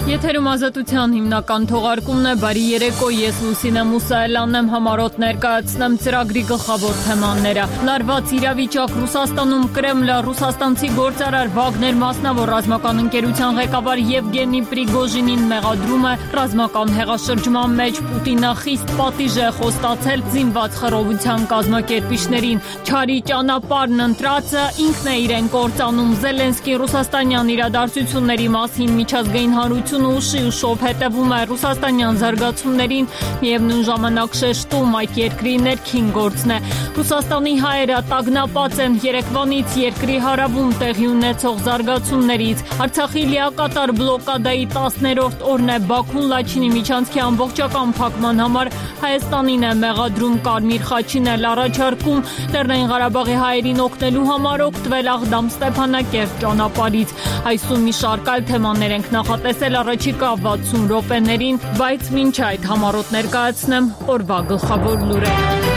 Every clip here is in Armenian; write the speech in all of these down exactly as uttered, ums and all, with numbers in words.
Եթերում ազատության հիմնական թողարկումն է, բարի երեկո, ես Լուսինե Մուսայելյանն եմ, համառոտ ներկայացնեմ ծրագրի գլխավոր թեմաները։ Լարված իրավիճակ Ռուսաստանում, Կրեմլը, ռուսաստանցի գործարար Վագներ մասնավոր ռազմական ընկերության ղեկավար Եվգենի Պրիգոժինին մեղադրում է ռազմական հեղաշրջման մեջ Պուտինը խիստ պատիժ է խոստացել զինված խռովության կազմակերպիչներին։ Չարի ճանապարհն ընտրածը ինքն է իրեն կործանում։ Զելենսկին ռուսաստանյան իրադարձությունների մասին միջազգային հանրությունը ուշի ուշով հետևում է ռուսաստանյան զարգացումներին, միևնույն ժամանակ շեշտում այդ երկրի ներքին գործն է։ Ռուսաստանի հայերը տագնապած են երեկվանից երկրի հարավում տեղի ունեցող զարգացումներից։ Արցախի լիակատար բլոկադայի տասներորդ օրն է, Բաքուն Լաչինի միջանցքի ամբողջական փակման համար Հայաստանին է մեղադրում, Կարմիր խաչին էլ առաջարկում Լեռնային Ղարաբաղի հայերին օգնելու համար օգտվել Աղդամ Ստեփանակերտ ճանապարհից։ Այսօր մի շարք այլ թեմաներ ենք նախատեսել առաջիկա վաթսուն րոպեներին, բայց մինչ այդ համառոտ ներկայացնեմ օրվա գլխավոր լուրերը։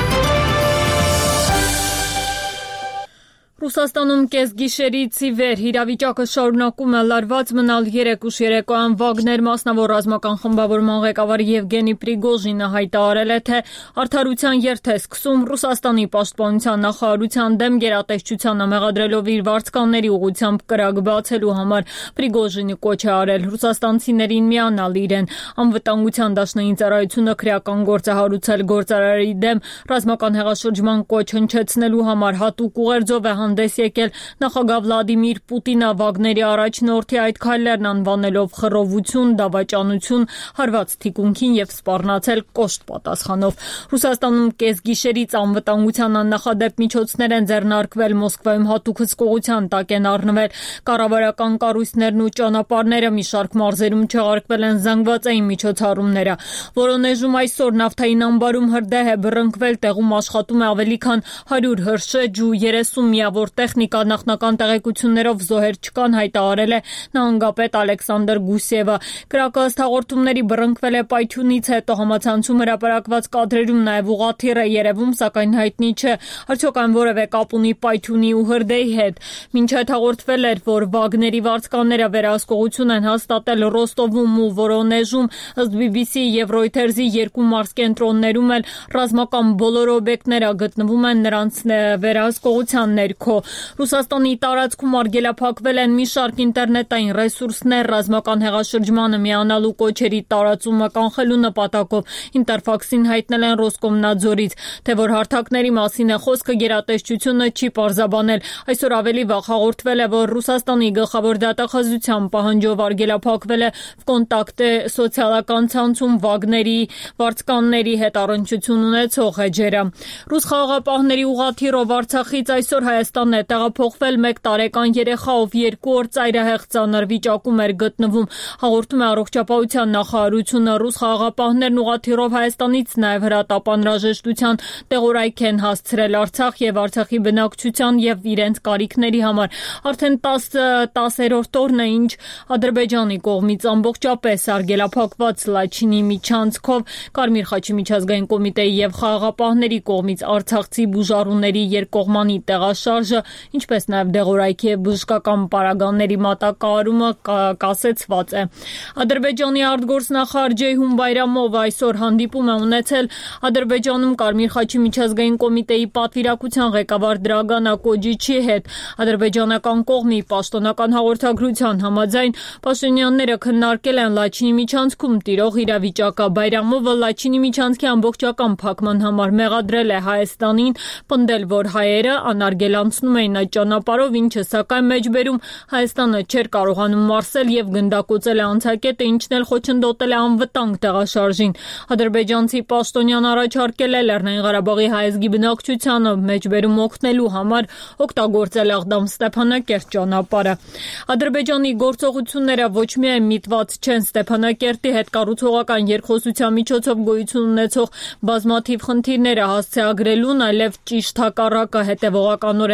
Ռուսաստանում կեսգիշերից ի վեր իրավիճակը շարունակում է լարված մնալ։ Երեկ ուշ երեկոյան Վագներ մասնավոր ռազմական խմբավորման ղեկավար Եվգենի Պրիգոժինը հայտարարել է, թե արդարության երթ է սկսում Ռուսաստանի պաշտպանության նախարարության դեմ գերատեսչությանը մեղադրելով իր վարձկանների ուղղությամբ կրակ բացելու համար։ Պրիգոժինը կոչ է արել ռուսաստանցիներին միանալ իրեն։ Անվտանգության դաշնային ծառայությունը քրեական գործ է հարուցել գործարարի դեմ ռազմական հեղաշրջման կոչ հնչեցնելու համար հատուկ ուղերձով է հանդես եկել նախագահ Վլադիմիր Պուտինը Վագների առաջնորդի այդ քայլերն անվանելով խռովություն, դավաճանություն, հարված թիկունքին եւ սպառնացել կոշտ պատասխանով։ Ռուսաստանում կեսգիշերից անվտանգության աննախադեպ միջոցներ են ձեռնարկվել, Մոսկվայում հատուկ հսկողության տակ են առնվել կառավարական կառույցներն ու ճանապարհները, մի շարք մարզերում չեղարկվել են զանգվածային միջոցառումները։ Վորոնեժում այսօր նավթային ամբարում հրդեհ է բռնկվել, տեղում աշխատում է ավելի քան հարյուր հրշեջ ու երեսուն միավոր տեխնիկա, նախնական տեղեկություններով զոհեր չկան, հայտարարել է նահանգապետ Ալեքսանդր Գուսևը։ Կրակը հաղորդումների բռնկվել է պայթյունից հետո, համացանցում հրապարակված կադրերում նաև ուղղաթիռ է երևում, սակայն հայտնի չէ արդյոք այն որևէ կապ ունի պայթյունի ու հրդեհի հետ։ Մինչ այդ հաղորդվել էր, որ Վագների վարձկանները վերահսկողություն են հաստատել Ռոստովում ու Վորոնեժում, ըստ բի բի սի եւ Reuters-ի երկու մարզկենտրոններում էլ ռազմական բոլոր օբյեկտները գտնվում են նրանց վերահսկողության ներքո։ Ռուսաստանի տարածքում արգելափակվել են մի շարք ինտերնետային ռեսուրսներ ռազմական հեղաշրջմանը միանալու կոչերի տարածումը կանխելու նպատակով։ Ինտերֆաքսին հայտնել են Ռոսկոմնadzորից, թե որ հարթակների մասին է խոսքը, գերատեսչությունը չի պարզաբանել։ Այսօր ավելի վաղ հաղորդվել է, որ Ռուսաստանի գլխավոր դատախազության պահանջով արգելափակվել է Վկոնտակտե սոցիալական ցանցում Վագների վարձկանների հետ առնչություն ունեցող էջերը։ Ռուս խաղաղապահների ուղղաթիռով Արցախից այսօր Հայաստան է տեղափոխվել մեկ տարեկան երեխա, ով երկու օր ծայրահեղ ծանր վիճակում էր գտնվում։ Հաղորդում է առողջապահության նախարարությունը։ Ռուս խաղաղապահներն ուղղաթիռով Հայաստանից նաև հրատապանրաժեշտության տեղորայք են հասցրել Արցախ եւ Արցախի բնակչության եւ իրենց կարիքների համար։ Արդեն տասերորդ օրն է, ինչ Ադրբեջանի կողմից ամբողջապես արգելափակված Լաչինի միջանցքով Կարմիր խաչի միջազգային կոմիտեի եւ խաղաղապահների կողմից արցախցի բուժառուների երկկողմանի տեղաշարժը, ինչպես նաև դեղորայքի եւ բժշկական պարագաների մատակարարումը կասեցված է։ Ադրբեջանի արտգործնախարար Ջեյհուն Բայրամովը այսօր հանդիպում է ունեցել Ադրբեջանում Կարմիր խաչի միջազգային կոմիտեի պատվիրակության ղեկավար Դրագան Ակոջիչի հետ։ Ադրբեջանական կողմի պաշտոնական հաղորդագրության համաձայն Փաշինյանները քննարկել են Լաչինի միջանցքում տիրող իրավիճակը։ Բայրամովը Լաչինի միջանցքի ամբողջական փակման համար մեղադրել է Հայաստանին, պնդել, որ հայերը անարգելանցնում էին այդ ճանապարհով, ինչը սակայն մեջբերում Հայաստանը չէր կարողանում մարսել եւ գնդակոծել է անցակետը, ինչն էլ խոչընդոտել է անվտանգ տեղաշարժին։ Ադրբեջանցի պաշտոնյան առաջարկել է Լեռնային Ղարաբաղի հայազգի բնակչությանը մեջբերում օգնելու համար օգտագործել Աղդամ Ստեփանակերտ ճանապարհը։ Ադրբեջանի գործողությունները ոչ միայն միտված չեն Ստեփանակերտի հետ կառուցողական երկխոսության միջոցով գոյություն ունեցող բազմաթիվ խնդիրները հասցեագրելուն, այլև ճիշտ հակառակը հետևողականորեն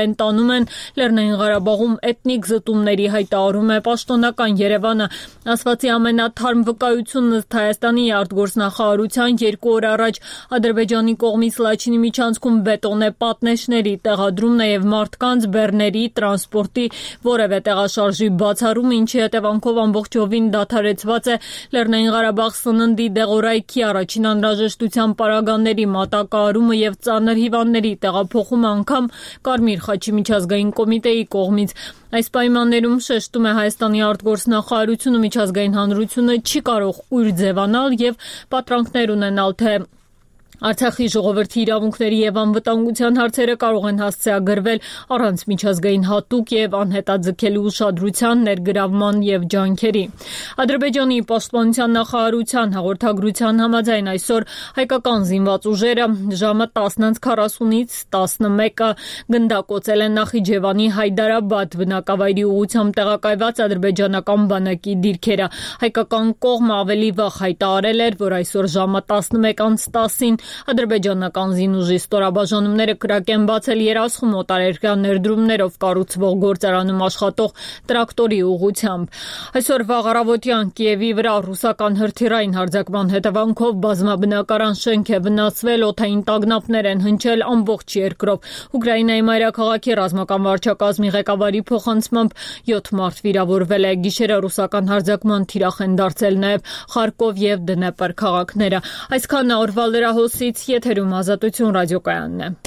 փոխարեն տանում են Լեռնային Ղարաբաղում էթնիկ զտումների, հայտարարում է պաշտոնական Երևանը։ Ասվածի ամենաթարմ վկայությունն ըստ Հայաստանի արտգործնախարարության երկու օր առաջ Ադրբեջանի կողմից Լաչինի միջանցքում բետոնե պատնեշների տեղադրումն է եւ մարդկանց, բեռների, տրանսպորտի որևէ տեղաշարժի բացառում, ինչի հետևանքով ամբողջովին դադարեցված է Լեռնային Ղարաբաղ սննդի դեղորայքի առաջին անհրաժեշտության պարագաների մատակարարումը եւ ծանր հիվանդների տեղափոխումը անգամ Կարմիր խաչի միջազգային կոմիտեի կողմից։ Այս պայմաններում, շեշտում է Հայաստանի արտգործնախարարությունը, միջազգային հանրությունը չի կարող կույր ձևանալ եւ պատրանքներ ունենալ, թե Արցախի ժողովրդի իրավունքների եւ անվտանգության հարցերը կարող են հասցեագրվել առանց միջազգային հատուկ եւ անհետաձգելի ուշադրության, ներգրավման եւ ջանքերի։ Ադրբեջանի պաշտպանության նախարարության հաղորդագրության համաձայն այսօր հայկական զինված ուժերը ժամը տասնից քառասունից տասնմեկը գնդակոծել են Նախիջևանի Հայդարաբադ բնակավայրի ուղղությամբ տեղակայված ադրբեջանական բանակի դիրքերը։ Հայկական կողմը ավելի վաղ հայտարարել էր, որ այսօր ժամը տասնմեկ անց տասին ադրբեջանական զինուժի ստորաբաժանումները կրակ են բացել Երասխում օտարերկրյա ներդրումներով կառուցվող գործարանում աշխատող տրակտորի ուղղությամբ։ Այսօր վաղ առավոտյան Կիևի վրա ռուսական հրթիռային հարձակման հետևանքով բազմաբնակարան շենք է վնասվել, օդային տագնապներ են հնչել ամբողջ երկրով։ Ուկրաինայի մայրաքաղաքի ռազմական վարչակազմի ղեկավարի փոխանցմամբ յոթ մարդ վիրավորվել է։ Գիշերը ռուսական հարձակման թիրախ են դարձել նաև Խարկով եւ Դնեպր քաղաքները։ Այսքան օրվա լրահոսից եթերում Ազատություն ռադիոկայանն է։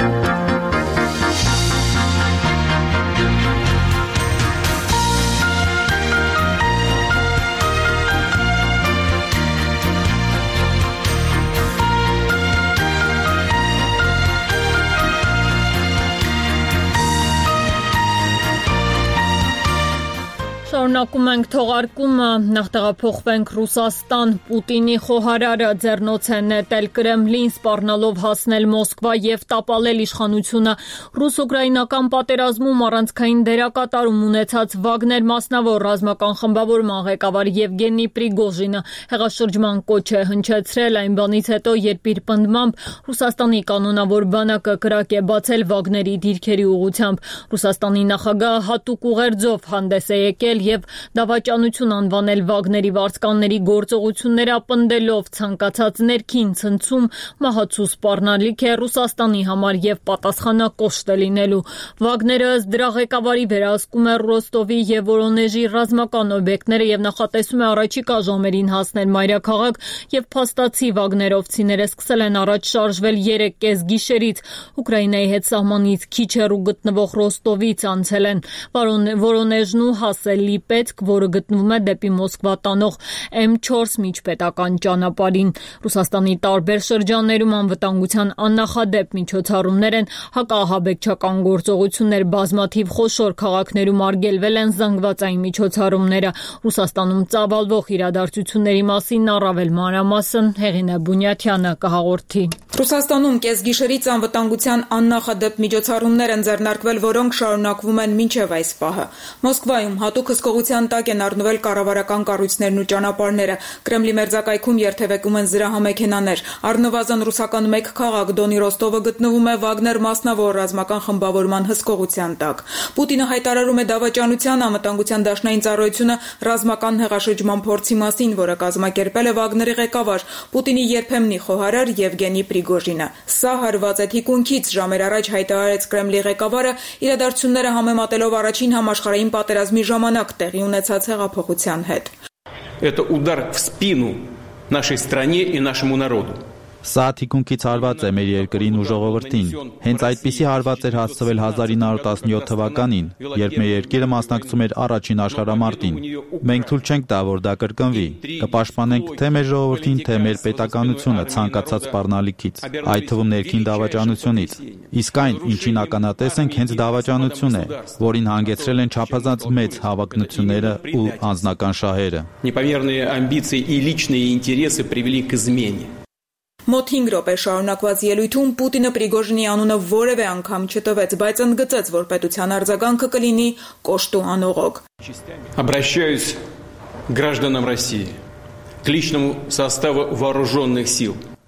Շարունակում ենք թողարկումը, նախ տեղափոխվենք Ռուսաստան։ Պուտինի խոհարարը ձեռնոց է նետել Կրեմլին, սպառնալով հասնել Մոսկվա եւ տապալել իշխանությունը։ Ռուս-ուկրաինական պատերազմում առանցքային դերակատարում ունեցած Վագներ մասնավոր ռազմական խմբավորման ղեկավար Եվգենի Պրիգոժինը հեղաշրջման կոչ է հնչեցրել այն բանից հետո, երբ իր պնդմամբ Ռուսաստանի կանոնավոր բանակը կրակ է բացել Վագների դիրքերի ուղղությամբ։ Ռուսաստանի նախագահը հատուկ ուղերձով հանդես է եկել եւ դավաճանություն անվանել Վագների վարձկանների գործողությունները, պնդելով ցանկացած ներքին ցնցում մահացու սպառնալիք է Ռուսաստանի համար եւ պատասխանակոշտ է լինելու։ Վագները ըստ դրա ղեկավարի վերահսկում է Ռոստովի եւ Վորոնեժի ռազմական օբյեկտները եւ նախատեսում է առաջիկա ժամերին հասնել մայրաքաղաք եւ փաստացի Վագներովցիները սկսել են առաջ շարժվել երեք կես գիշերից Ուկրաինայի հետ սահմանից քիչ հեռու գտնվող Ռոստովից անցել են Վորոնեժն ու հասել Լիպեցկ, որը գտնվում է դեպի Մոսկվա տանող էմ չորս միջպետական ճանապարհին։ Ռուսաստանի տարբեր շրջաններում անվտանգության աննախադեպ միջոցառումներ են, հակաահաբեկչական գործողություններ, բազմաթիվ խոշոր քաղաքներում արգելվել են զանգվածային միջոցառումները։ Ռուսաստանում ծավալվող իրադարձությունների մասին առավել մանրամասն Հեղինե Բունյաթյանը կհաղորդի։ Ռուսաստանում կեսգիշերից անվտանգության աննախադեպ միջոցառումներ են ձեռնարկվել, որոնք շարունակվում են մինչև այս պահը։ Մոսկվայում հատուկ հսկողության տակ են առնվել կառավարական կառույցներն ու ճանապարհները։ Կրեմլի մերձակայքում երթևեկում են զրահամեքենաներ։ Առնվազն ռուսական մեկ քաղաք Դոնի Ռոստովը գտնվում է Վագներ մասնավոր ռազմական խմբավորման հսկողության տակ։ Պուտինը հայտարարում է դավաճանության անվտանգության դաշնային ծառայությունը ռազմական հեղաշրջման փորձի մասին, որը կազմակերպել է Վագների ղեկավար Պուտինի երբեմնի խոհարար Եվգենի Պրիգոժինը։ Սա հարված է թիկունքից, ժամեր առաջ հայտարարեց Կրեմլի ղեկավարը, իրադարձությունները համեմատելով առաջին համաշխարհային պատերազմի ժամանակ տեղի ունեցած հեղափոխության հետ։ Это удар в спину нашей стране и нашему народу. Սա թիկունքից հարված է մեր երկրին ու ժողովրդին։ Հենց այդպիսի հարված էր հասցվել հազար ինը հարյուր տասնյոթ թվականին, երբ մեր երկիրը մասնակցում էր առաջին աշխարհամարտին։ Մենք թույլ չենք տա, որ դա կրկնվի։ Կպաշտպանենք թե մեր ժողովրդին, թե մեր պետականությունը ցանկացած սպառնալիքից, այդ թվում ներքին դավաճանությունից։ Իսկ այն, ինչին ականատես ենք, հենց դավաճանություն է, որին հանգեցրել են չափազանց մեծ հավակնությունները ու անձնական շահերը։ Непомерные амбиции и личные интересы привели к измене. Մոտ հինգ րոպե շարունակված ելույթում Պուտինը Պրիգոժինի անունը որևէ անգամ չտվեց, բայց ընդգծեց, որ պետության արձագանքը կլինի կոշտ ու անողոք։ Обращаюсь к гражданам России, к личному составу вооруженных сил.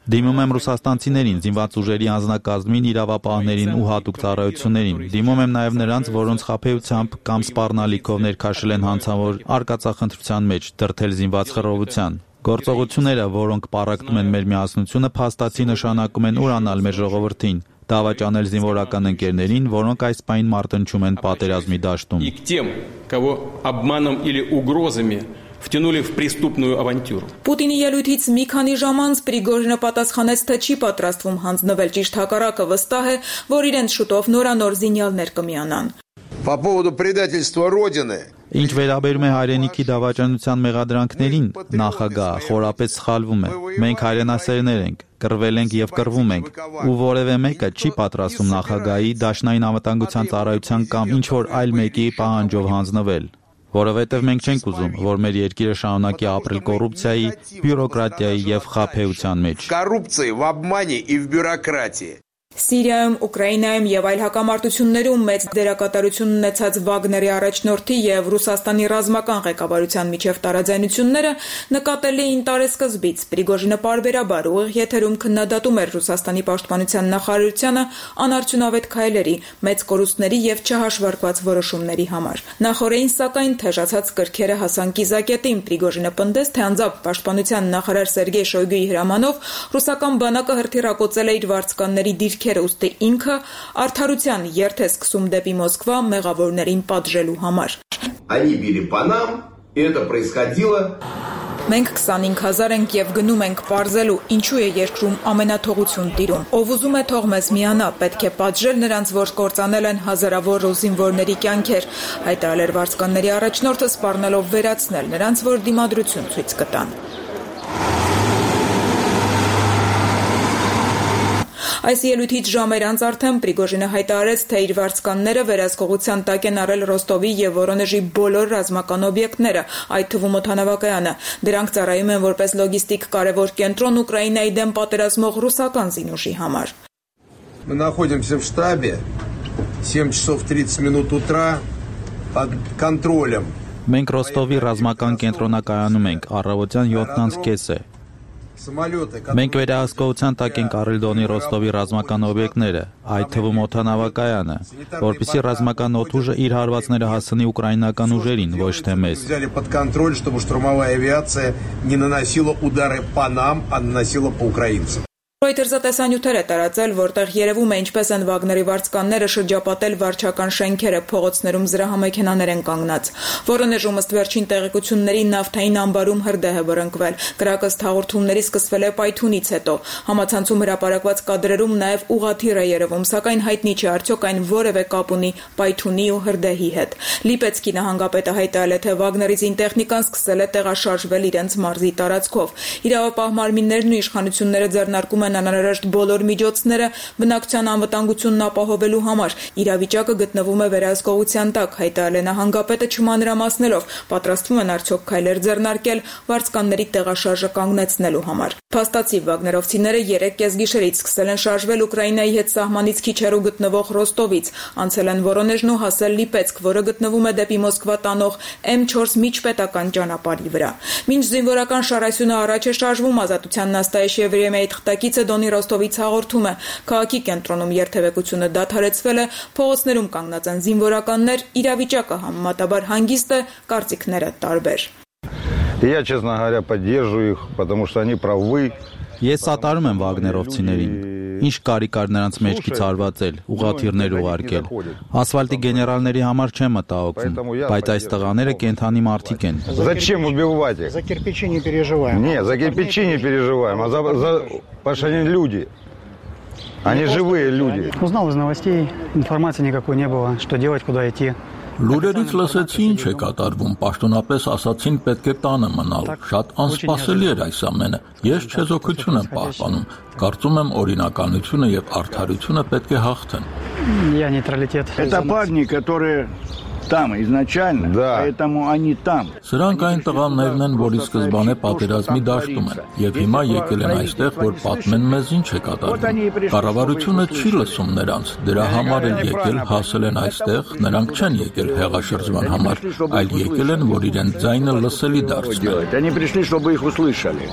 Դիմում եմ ռուսաստանցիներին, զինված ուժերի անձնակազմին, իրավապահներին ու հատուկ ծառայություններին։ Դիմում եմ նաև նրանց, որոնց խաբեությամբ կամ սպառնալիքով ներքաշել են հանցավոր արկածախնդրության մեջ, դրդել զինված խռովության։ Գործողությունները, որոնք պառակտում են մեր միասնությունը, փաստացի նշանակում են ուրանալ մեր ժողովրդին, դավաճանել զինվորական ընկերներին, որոնք այս պահին մարտնչում են պատերազմի դաշտում։ Втянули в преступную авантюру. Պուտինի ելույթից մի քանի ժամ անց Պրիգոժինը պատասխանեց, թե չի պատրաստվում հանձնվել, ճիշտ հակառակը վստահ է, որ իրենց շուտով նորանոր զինյալներ կմիանան։ По поводу предательства Родины. Ինչ վերաբերում է հայրենիքի դավաճանության մեղադրանքներին, նախագահը խորապես սխալվում է։ Մենք հայրենասերներ ենք, կռվել ենք եւ կռվում ենք, ու որևէ մեկը չի պատրաստվում նախագահի, դաշնային անվտանգության ծառայության կամ ինչ որ այլ մեկի պահանջով հանձնվել։ Որովհետև մենք չենք ուզում, որ մեր երկիրը շարունակի ապրել կոռուպցիայի, բյուրոկրատիայի եւ խաբեության մեջ։ Коррупции, в обмане и в бюрократии. Սիրիայում, Ուկրաինայում եւ այլ հակամարտություններում մեծ դերակատարություն ունեցած Վագների առաջնորդի եւ Ռուսաստանի ռազմական ղեկավարության միջև տարաձայնությունները նկատելի էին տարեսկզբից։ Պրիգոժինը պարբերաբար ուղիղ եթերում քննադատում էր Ռուսաստանի պաշտպանության նախարարությանը անարդյունավետ քայլերի, մեծ կորուստների եւ չհաշվարկված որոշումների համար։ Նախորդին, սակայն, թեժացած կրքերը հասան կիզակետին։ Պրիգոժինը պնդեց, թե անձամբ պաշտպանության նախարար Սերգեյ Շոյգուի հրամանով ռուսական բանակը հրթիռակոծել է իր վարձկանների դիրքերը, ուստի ինքը արդարության երթ է սկսում դեպի Մոսկվա մեղավորներին պատժելու համար։ Они били по нам, и это происходило. Մենք քսանհինգ հազար ենք եւ գնում ենք պարզելու, ինչու է երկրում ամենաթողություն տիրում։ Ով ուզում է թող մեզ միանա, պետք է պատժել նրանց, որ կործանել են հազարավոր զինվորների կյանքեր, հայտարարել էր վարձկանների առաջնորդը, սպառնալով վերացնել նրանց, որ դիմադրություն ցույց կտան։ Այս ելույթից ժամեր անց արդեն Պրիգոժինը հայտարարեց, թե իր վարձկանները վերահսկողության տակ են առել Ռոստովի եւ Վորոնեժի բոլոր ռազմական օբյեկտները, այդ թվում օդանավակայանը։ Դրանք ծառայում են որպես լոգիստիկ կարևոր կենտրոն Ուկրաինայի դեմ պատերազմող ռուսական զինուժի համար։ Мы находимся в штабе, семь часов тридцать минут утра, под контролем. Մենք Ռոստովի ռազմական կենտրոնակայանում ենք, առավոտյան յոթ կես է։ Մենք վերահսկողության տակ ենք առել Դոնի Ռոստովի ռազմական օբյեկտները, այդ թվում օդանավակայանը, որպեսզի ռազմական օդուժը իր հարվածները հասցնի ուկրաինական ուժերին, ոչ թե մեզ։ Взяли под контроль, чтобы штурмовая авиация не наносила удары по нам, а наносила по украинцам. Reuters-ը տեսանյութեր է տարածել, որտեղ երևում է ինչպես են Վագների վարձկանները շրջապատել վարչական շենքերը, փողոցներում զրահամեքենաներ են կանգնած։ Վորոնեժում ըստ վերջին տեղեկությունների նավթային ամբարում հրդեհ է բռնկվել։ Կրակը հաղորդումների սկսվել է պայթունից հետո։ Համացանցում հրապարակված կադրերում նաև ուղղաթիռ է երևում, սակայն հայտնի չէ արդյոք այն որևէ կապ ունի պայթունի ու հրդեհի հետ։ Լիպեցկի նահանգապետը հայտարարել է, թե Վագների զինտեխնիկան սկսել է տեղաշարժվել իրենց մարզի տարածքով։ Իրավապահ մարմիններն ու իշխանությունները ձեռնարկում են անհրաժեշտ բոլոր միջոցները բնակչության անվտանգությունն ապահովելու համար։ Իրավիճակը գտնվում է վերահսկողության տակ, հայտարարել է նահանգապետը չմանրամասնելով, պատրաստվում են արդյոք քայլեր ձեռնարկել վարձկանների տեղաշարժը կանգնեցնելու համար։ Փաստացի վագներովցիները երեք կեսգիշերից սկսել են շարժվել Ուկրաինայի հետ սահմանից քիչ հեռու գտնվող Ռոստովից, անցել են Վորոնեժն ու հասել Լիպեցկ, որը գտնվում է դեպի Մոսկվա տանող էմ չորս միջպետական ճանապարհի վրա։ Մինչ զինվորական շարասյունը առաջ է շարժվում, Ազատության Նաստայեշ Եվրեմիայի թղթակիցը Դոնի Ռոստովից հաղորդում է, քաղաքի կենտրոնում երթևեկությունը դադարեցվել է, փողոցներում կանգնած են զինվորականներ, իրավիճակը համեմատաբար հանգիստ է, կարծիքները տարբեր։ Я, честно говоря, поддерживаю их, потому что они правы. Ես սատարում եմ վագներովցիներին։ Ինչ կարիք կար նրանց մեջքից հարվածել, ուղղաթիռներ ուղարկել։ Ասֆալտի գեներալների համար չեմ մտահոգվում, բայց այս տղաները кентանի մարդիկ են։ Зачем убивать их? За кирпичи не переживаем. Нет, за кирпичи не переживаем, а за, за... потому что они люди. Они живые люди. Узнал из новостей, информации никакой не было, что делать, куда идти. Լուրերից լսեցի ինչ է կատարվում, պաշտոնապես ասացին պետք է տանը մնալ, շատ անսպասելի էր այս ամենը, ես չեզոքություն եմ պահպանում, կարծում եմ օրինականությունը և արդարությունը պետք է հաղթեն։ Я нейтралитет. Это парни, которые там изначально, да. Поэтому они там. Սրանք այն տղաներն են, որի սկզբանե պատերազմի դաշտում են, և հիմա եկել են այստեղ, որ պատմեն մեզ ինչ է կատարվում։ Կառավարությունը չի լսում նրանց, դրա համար են եկել, հասել են այստեղ, նրանք չեն եկել հեղաշրջման համար, այլ եկել են, որ իրենց ձայնը լսելի դարձնեն։ Они пришли, чтобы их услышали.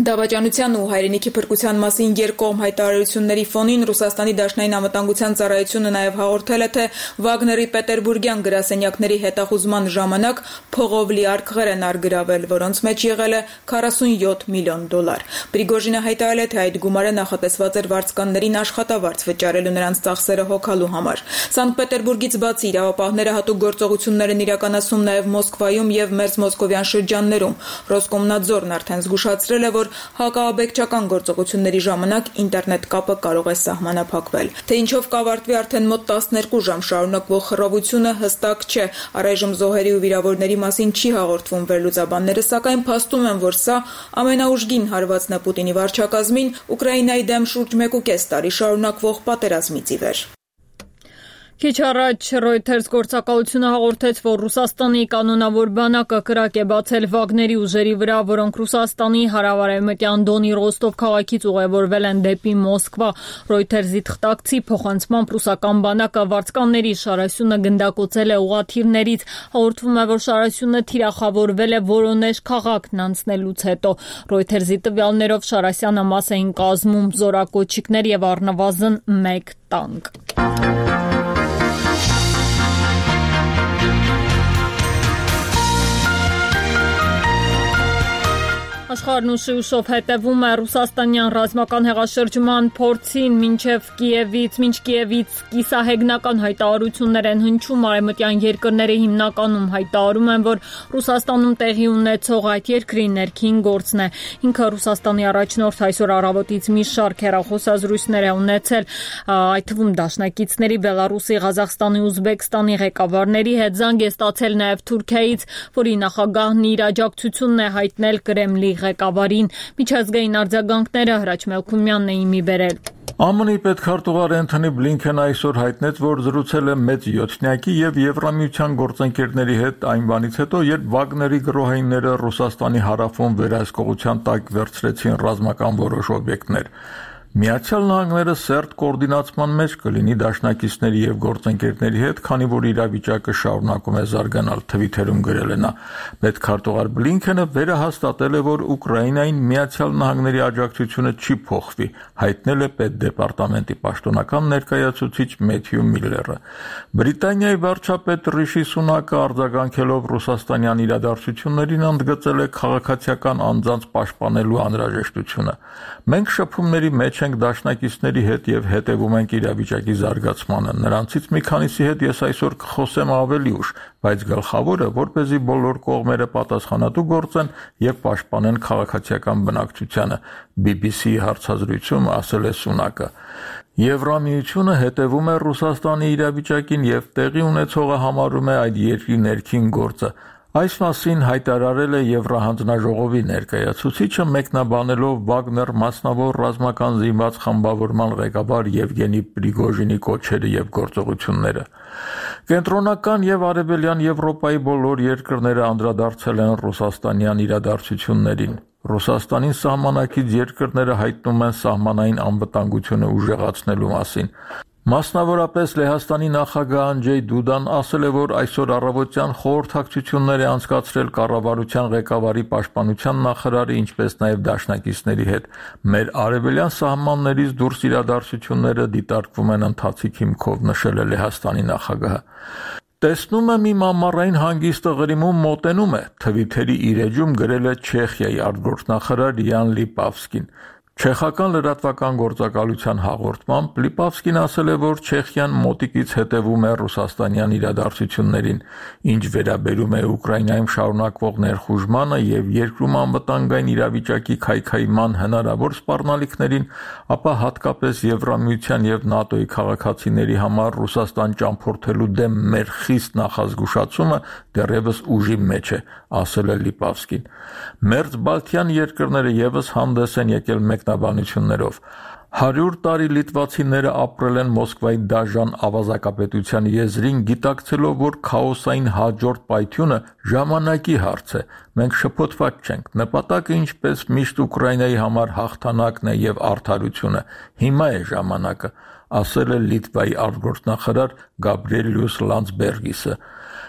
Դավաճանության ու հայրենիքի փրկության մասին երկկողմ հայտարարությունների ֆոնին Ռուսաստանի Դաշնային անվտանգության ծառայությունը նաև հաղորդել է, թե Վագների պետերբուրգյան գրասենյակների հետախուզման ժամանակ փողով լի արկղեր են արգրավել, որոնց մեջ եղել է քառասունյոթ միլիոն դոլար։ Պրիգոժինը հայտարարել է, թե այդ գումարը նախատեսված էր վարձկաններին աշխատավարձ վճարելու նրանց ծախսերը հոգալու համար։ Սանկտ Պետերբուրգից բացի իրավապահները հատուկ գործողություններ են իրականացնում նաև Մոսկվայում եւ Մերձ Մոսկովյան շրջաններում։ Ռոսկոմնadzորն արդեն զգուշացրել է, որ հակաաբեկչական գործողությունների ժամանակ ինտերնետ կապը կարող է սահմանափակվել։ Թե ինչով կավարտվի արդեն մոտ տասներկու ժամ շարունակվող խռովությունը հստակ չէ։ Առայժմ զոհերի ու վիրավորների մասին չի հաղորդվում վերլուծաբանները, սակայն փաստում են, որ սա ամենաուժգին հարվածն է Պուտինի վարչակազմին Ուկրաինայի դեմ շուրջ մեկուկես տարի շարունակվող պատերազմից ի վեր։ Քիչ առաջ Reuters գործակալությունը հաղորդեց, որ Ռուսաստանի կանոնավոր բանակը կրակ է բացել Վագների ուժերի վրա, որոնք Ռուսաստանի հարավարևմտյան Դոնի Ռոստով քաղաքից ուղևորվել են դեպի Մոսկվա։ Reuters-ի թղթակցի փոխանցմամբ ռուսական բանակը վարձկանների շարասյունը գնդակոծել է ուղղաթիռներից։ Հաղորդվում է, որ շարասյունը թիրախավորվել է Որոնեժ քաղաքն անցնելուց հետո։ Reuters-ի տվյալներով շարասյանը մաս էին կազմում զորակոչիկներ եւ առնվազն մեկ տանկ։ Աշխարհն ուշի ուշով հետևում է ռուսաստանյան ռազմական հեղաշրջման փորձին մինչև Կիևից, մինչ Կիևից կիսահեգնական հայտարարություններ են հնչում, արևմտյան երկրները հիմնականում հայտարարում են, որ Ռուսաստանում տեղի ունեցող այդ երկրի ներքին գործն է։ Ինքը Ռուսաստանի առաջնորդ այսօր առավոտից մի շարք հեռախոսազրույցներ է ունեցել, այդ թվում դաշնակիցների Բելարուսի, Ղազախստանի, Ուզբեկստանի ղեկավարների հետ, զանգ է ստացել նաև Թուրքիայից, որի նախագահն իր աջակցությունն է հայտնել Կրեմլի ղեկավարին։ Միջազգային արձագանքները Հրաչ Մելքումյանն էին մի բերել։ ԱՄՆ-ի պետքարտուղար Էնթոնի Բլինքենը այսօր հայտնեց, որ զրուցել է մեծ յոթնյակի եւ Եվրամիության գործընկերների հետ այն բանից հետո, երբ Վագների գրոհայինները Ռուսաստանի հարավում վերահսկողության տակ վերցրեցին ռազմական որոշ օբյեկտներ։ Միացյալ Նահանգները սերտ կոորդինացման մեջ կլինի դաշնակիցների եւ գործընկերների հետ, քանի որ իրավիճակը շարունակում է զարգանալ, թվիթերում գրել է նա։ Պետքարտուղար Բլինքենը վերահաստատել է, որ Ուկրաինային Միացյալ Նահանգների աջակցությունը չի փոխվի, հայտնել է պետդեպարտամենտի պաշտոնական ներկայացուցիչ Մեթյու Միլլերը։ Բրիտանիայի վարչապետ Ռիշի Սունակը արձագանքելով ռուսաստանյան իրադարձություններին ընդգծել է քաղաքացիական անձանց պաշտպանելու անհրաժեշտությունը։ Մենք շփումների մեջ ենք դաշնակիցների հետ եւ հետևում ենք իրավիճակի զարգացմանը։ Նրանցից մի քանիսի հետ ես այսօր կխոսեմ ավելի ուշ, բայց գլխավորը, որպեսզի բոլոր կողմերը պատասխանատու գործեն եւ պաշտպանեն քաղաքացիական բնակչությանը, բի բի սի-ի հարցազրույցում ասել է Սունակը։ Եվրամիությունը հետևում է Ռուսաստանի իրավիճակին եւ տեղի ունեցողը համարում է այդ երկրի ներքին գործը։ Այս մասին հայտարարել է Եվրահանձնաժողովի ներկայացուցիչը, մեկնաբանելով Վագներ մասնավոր ռազմական զինված խմբավորման ղեկավար Եվգենի Պրիգոժինի կոչերը եւ գործողությունները։ Կենտրոնական եւ արևելյան Եվրոպայի բոլոր երկրները անդրադարձել են ռուսաստանյան իրադարձություններին։ Ռուսաստանին սահմանակից երկրները հայտնում են սահմանային անվտանգությունը ուժեղացնելու մասին։ Մասնավորապես Լեհաստանի նախագահ Անդժեյ Դուդան ասել է, որ այսօր առավոտյան խորհրդակցություններ է անցկացրել կառավարության ղեկավարի պաշտպանության նախարարի, ինչպես նաև դաշնակիցների հետ։ Մեր արևելյան սահմաններից դուրս իրադարձությունները դիտարկվում են ընթացիկ հիմքով, նշել է Լեհաստանի նախագահը։ Տեսնում եմ իմ ամառային հանգիստը Ղրիմում մոտենում է, թվիթերի իր էջում գրել է Չեխիայի արտգործնախարար Յան Լիպավսկին։ Չեխական լրատվական գործակալության հաղորդմամբ Լիպավսկին ասել է, որ Չեխիան մոտիկից հետևում է ռուսաստանյան իրադարձություններին, ինչ վերաբերում է Ուկրաինայում շարունակվող ներխուժմանը եւ երկրում անվտանգային իրավիճակի քայքայման հնարավոր սպառնալիքներին, ապա հատկապես Եվրամիության եւ ՆԱՏՕ-ի քաղաքացիների համար Ռուսաստան ճամփորդելու դեմ մեր խիստ նախազգուշացումը դեռևս ուժի մեջ է, ասել է Լիպավսկին։ Մերձ Բալթյան երկրները եւս հանդես են եկել մեկնաբանություններով։ Հարյուր տարի լիտվացիները ապրել են Մոսկվայի դաժան ավազակապետության եզրին, գիտակցելով, որ քաոսային հաջորդ պայթյունը ժամանակի հարց է։ Մենք շփոթված չենք։ Նպատակը, ինչպես միշտ, Ուկրաինայի համար հաղթանակն է եւ արդարությունը։ Հիմա է ժամանակը, ասել է Լիտվայի արտգործնախարար Գաբրիելյուս Լանdsբերգիսը։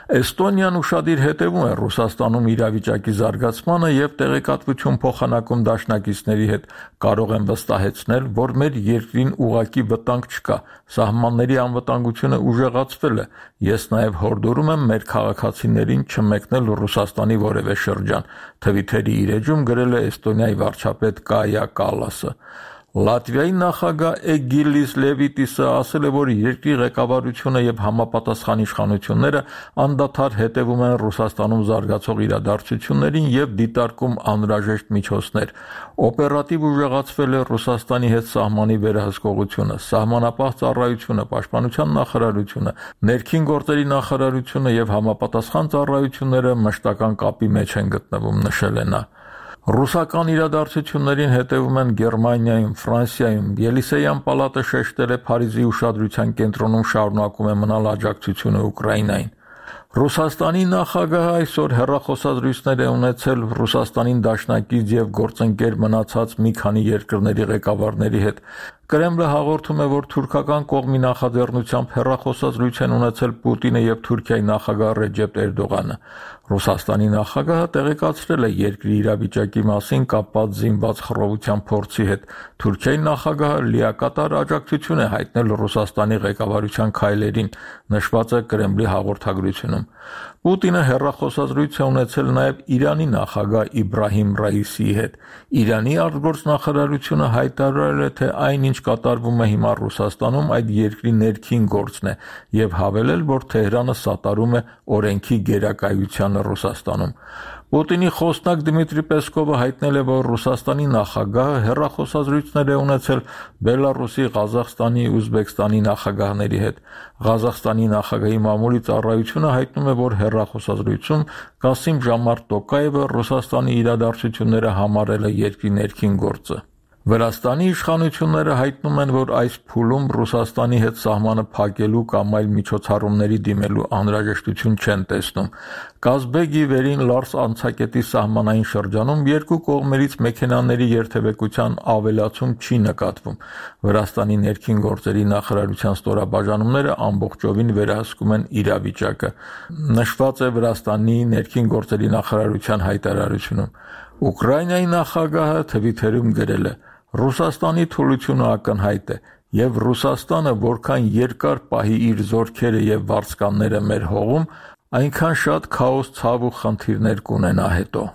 Էստոնիան ուշադիր հետևում է Ռուսաստանում իրավիճակի զարգացմանը եւ տեղեկատվություն փոխանակում դաշնակիցների հետ, կարող են վստահեցնել, որ մեր երկրին ուղղակի վտանգ չկա, սահմանների անվտանգությունը ուժեղացվել է։ Ես նաեւ հորդորում եմ մեր քաղաքացիներին չմեկնել Ռուսաստանի որևէ շրջան, Թվիթերի իր էջում գրել է Էստոնիայի վարչապետ Կայա Կալասը։ Լատվիայի նախագահ Էգիլիս Լևիտիսը ասել է, որ երկրի ղեկավարությունը եւ համապատասխան իշխանությունները անդադար հետևում են Ռուսաստանում զարգացող իրադարձություններին եւ դիտարկում անհրաժեշտ միջոցներ։ Օպերատիվ ուժեղացվել է Ռուսաստանի հետ սահմանի վերահսկողությունը, սահմանապահ ծառայությունը, պաշտպանության նախարարությունը, ներքին գործերի նախարարությունը եւ համապատասխան ծառայությունները մշտական կապի մեջ են գտնվում, նշել է նա։ Ռուսական իրադարձություններին հետևում են Գերմանիայում, Ֆրանսիայում, Ելիսեյան պալատը շեշտել է Փարիզի ուշադրության կենտրոնում շարունակում է մնալ աջակցությունը Ուկրաինային։ Ռուսաստանի նախագահը այսօր հեռախոսազրույցներ է ունեցել Ռուսաստանին դաշնակից եւ գործընկեր մնացած մի քանի երկրների ղեկավարների հետ։ Կրեմլը հաղորդում է, որ թուրքական կողմի նախաձեռնությամբ հեռախոսազրույց են ունեցել Պուտինը եւ Թուրքիայի նախագահ Ռեջեփ Էրդողանը։ Ռուսաստանի նախագահը տեղեկացրել է երկրի իրավիճակի մասին կապված զինված խռովության փորձի հետ։ Թուրքիայի նախագահը լիակատար աջակցություն է հայտնել Ռուսաստանի ղեկավարության քայլերին, նշված է Կրեմլի հաղորդագրությունում։ Պուտինը հեռախոսազրույց է ունեցել նաև Իրանի նախագահ Իբրահիմ Ռայիսիի հետ։ Իրանի արտգործնախարարությունը հայտարարել է, թե այնինչ կատարվում է հիմա Ռուսաստանում այդ երկրի ներքին գործն է եւ հավելել, որ Թեհրանը սատարում է օրենքի գերակայությանը Ռուսաստանում։ Պուտինի խոսնակ Դմիտրի Պեսկովը հայտնել է, որ Ռուսաստանի նախագահը հեռախոսազրույցներ է ունեցել Բելարուսի, Ղազախստանի, Ուզբեկստանի նախագահների հետ։ Ղազախստանի նախագահի մամուլի ծառայությունը հայտնում է, որ հեռախոսազրույցում Կասիմ Ժամարտ Տոկաևը Ռուսաստանի իրադարձությունները համարել է երկրի ներքին գործը։ Վրաստանի իշխանությունները հայտնում են, որ այս փուլում Ռուսաստանի հետ սահմանը փակելու կամ այլ միջոցառումների դիմելու անհրաժեշտություն չեն տեսնում։ Կազբեգի վերին Լարս անցակետի սահմանային շրջանում երկու կողմերից մեքենաների երթևեկության ավելացում չի նկատվում։ Վրաստանի ներքին գործերի նախարարության ստորաբաժանումները ամբողջովին վերահսկում են իրավիճակը, նշված է Վրաստանի ներքին գործերի նախարարության հայտարարությունում։ Ուկրաինայի նախագահը Թվիթերում գրել է. Ռուսաստանի թուլությունը ակնհայտ է, եւ Ռուսաստանը որքան երկար պահի իր զորքերը եւ վարձկանները մեր հողում, այնքան շատ քաոս, ցավ ու խնդիրներ կունենա հետո։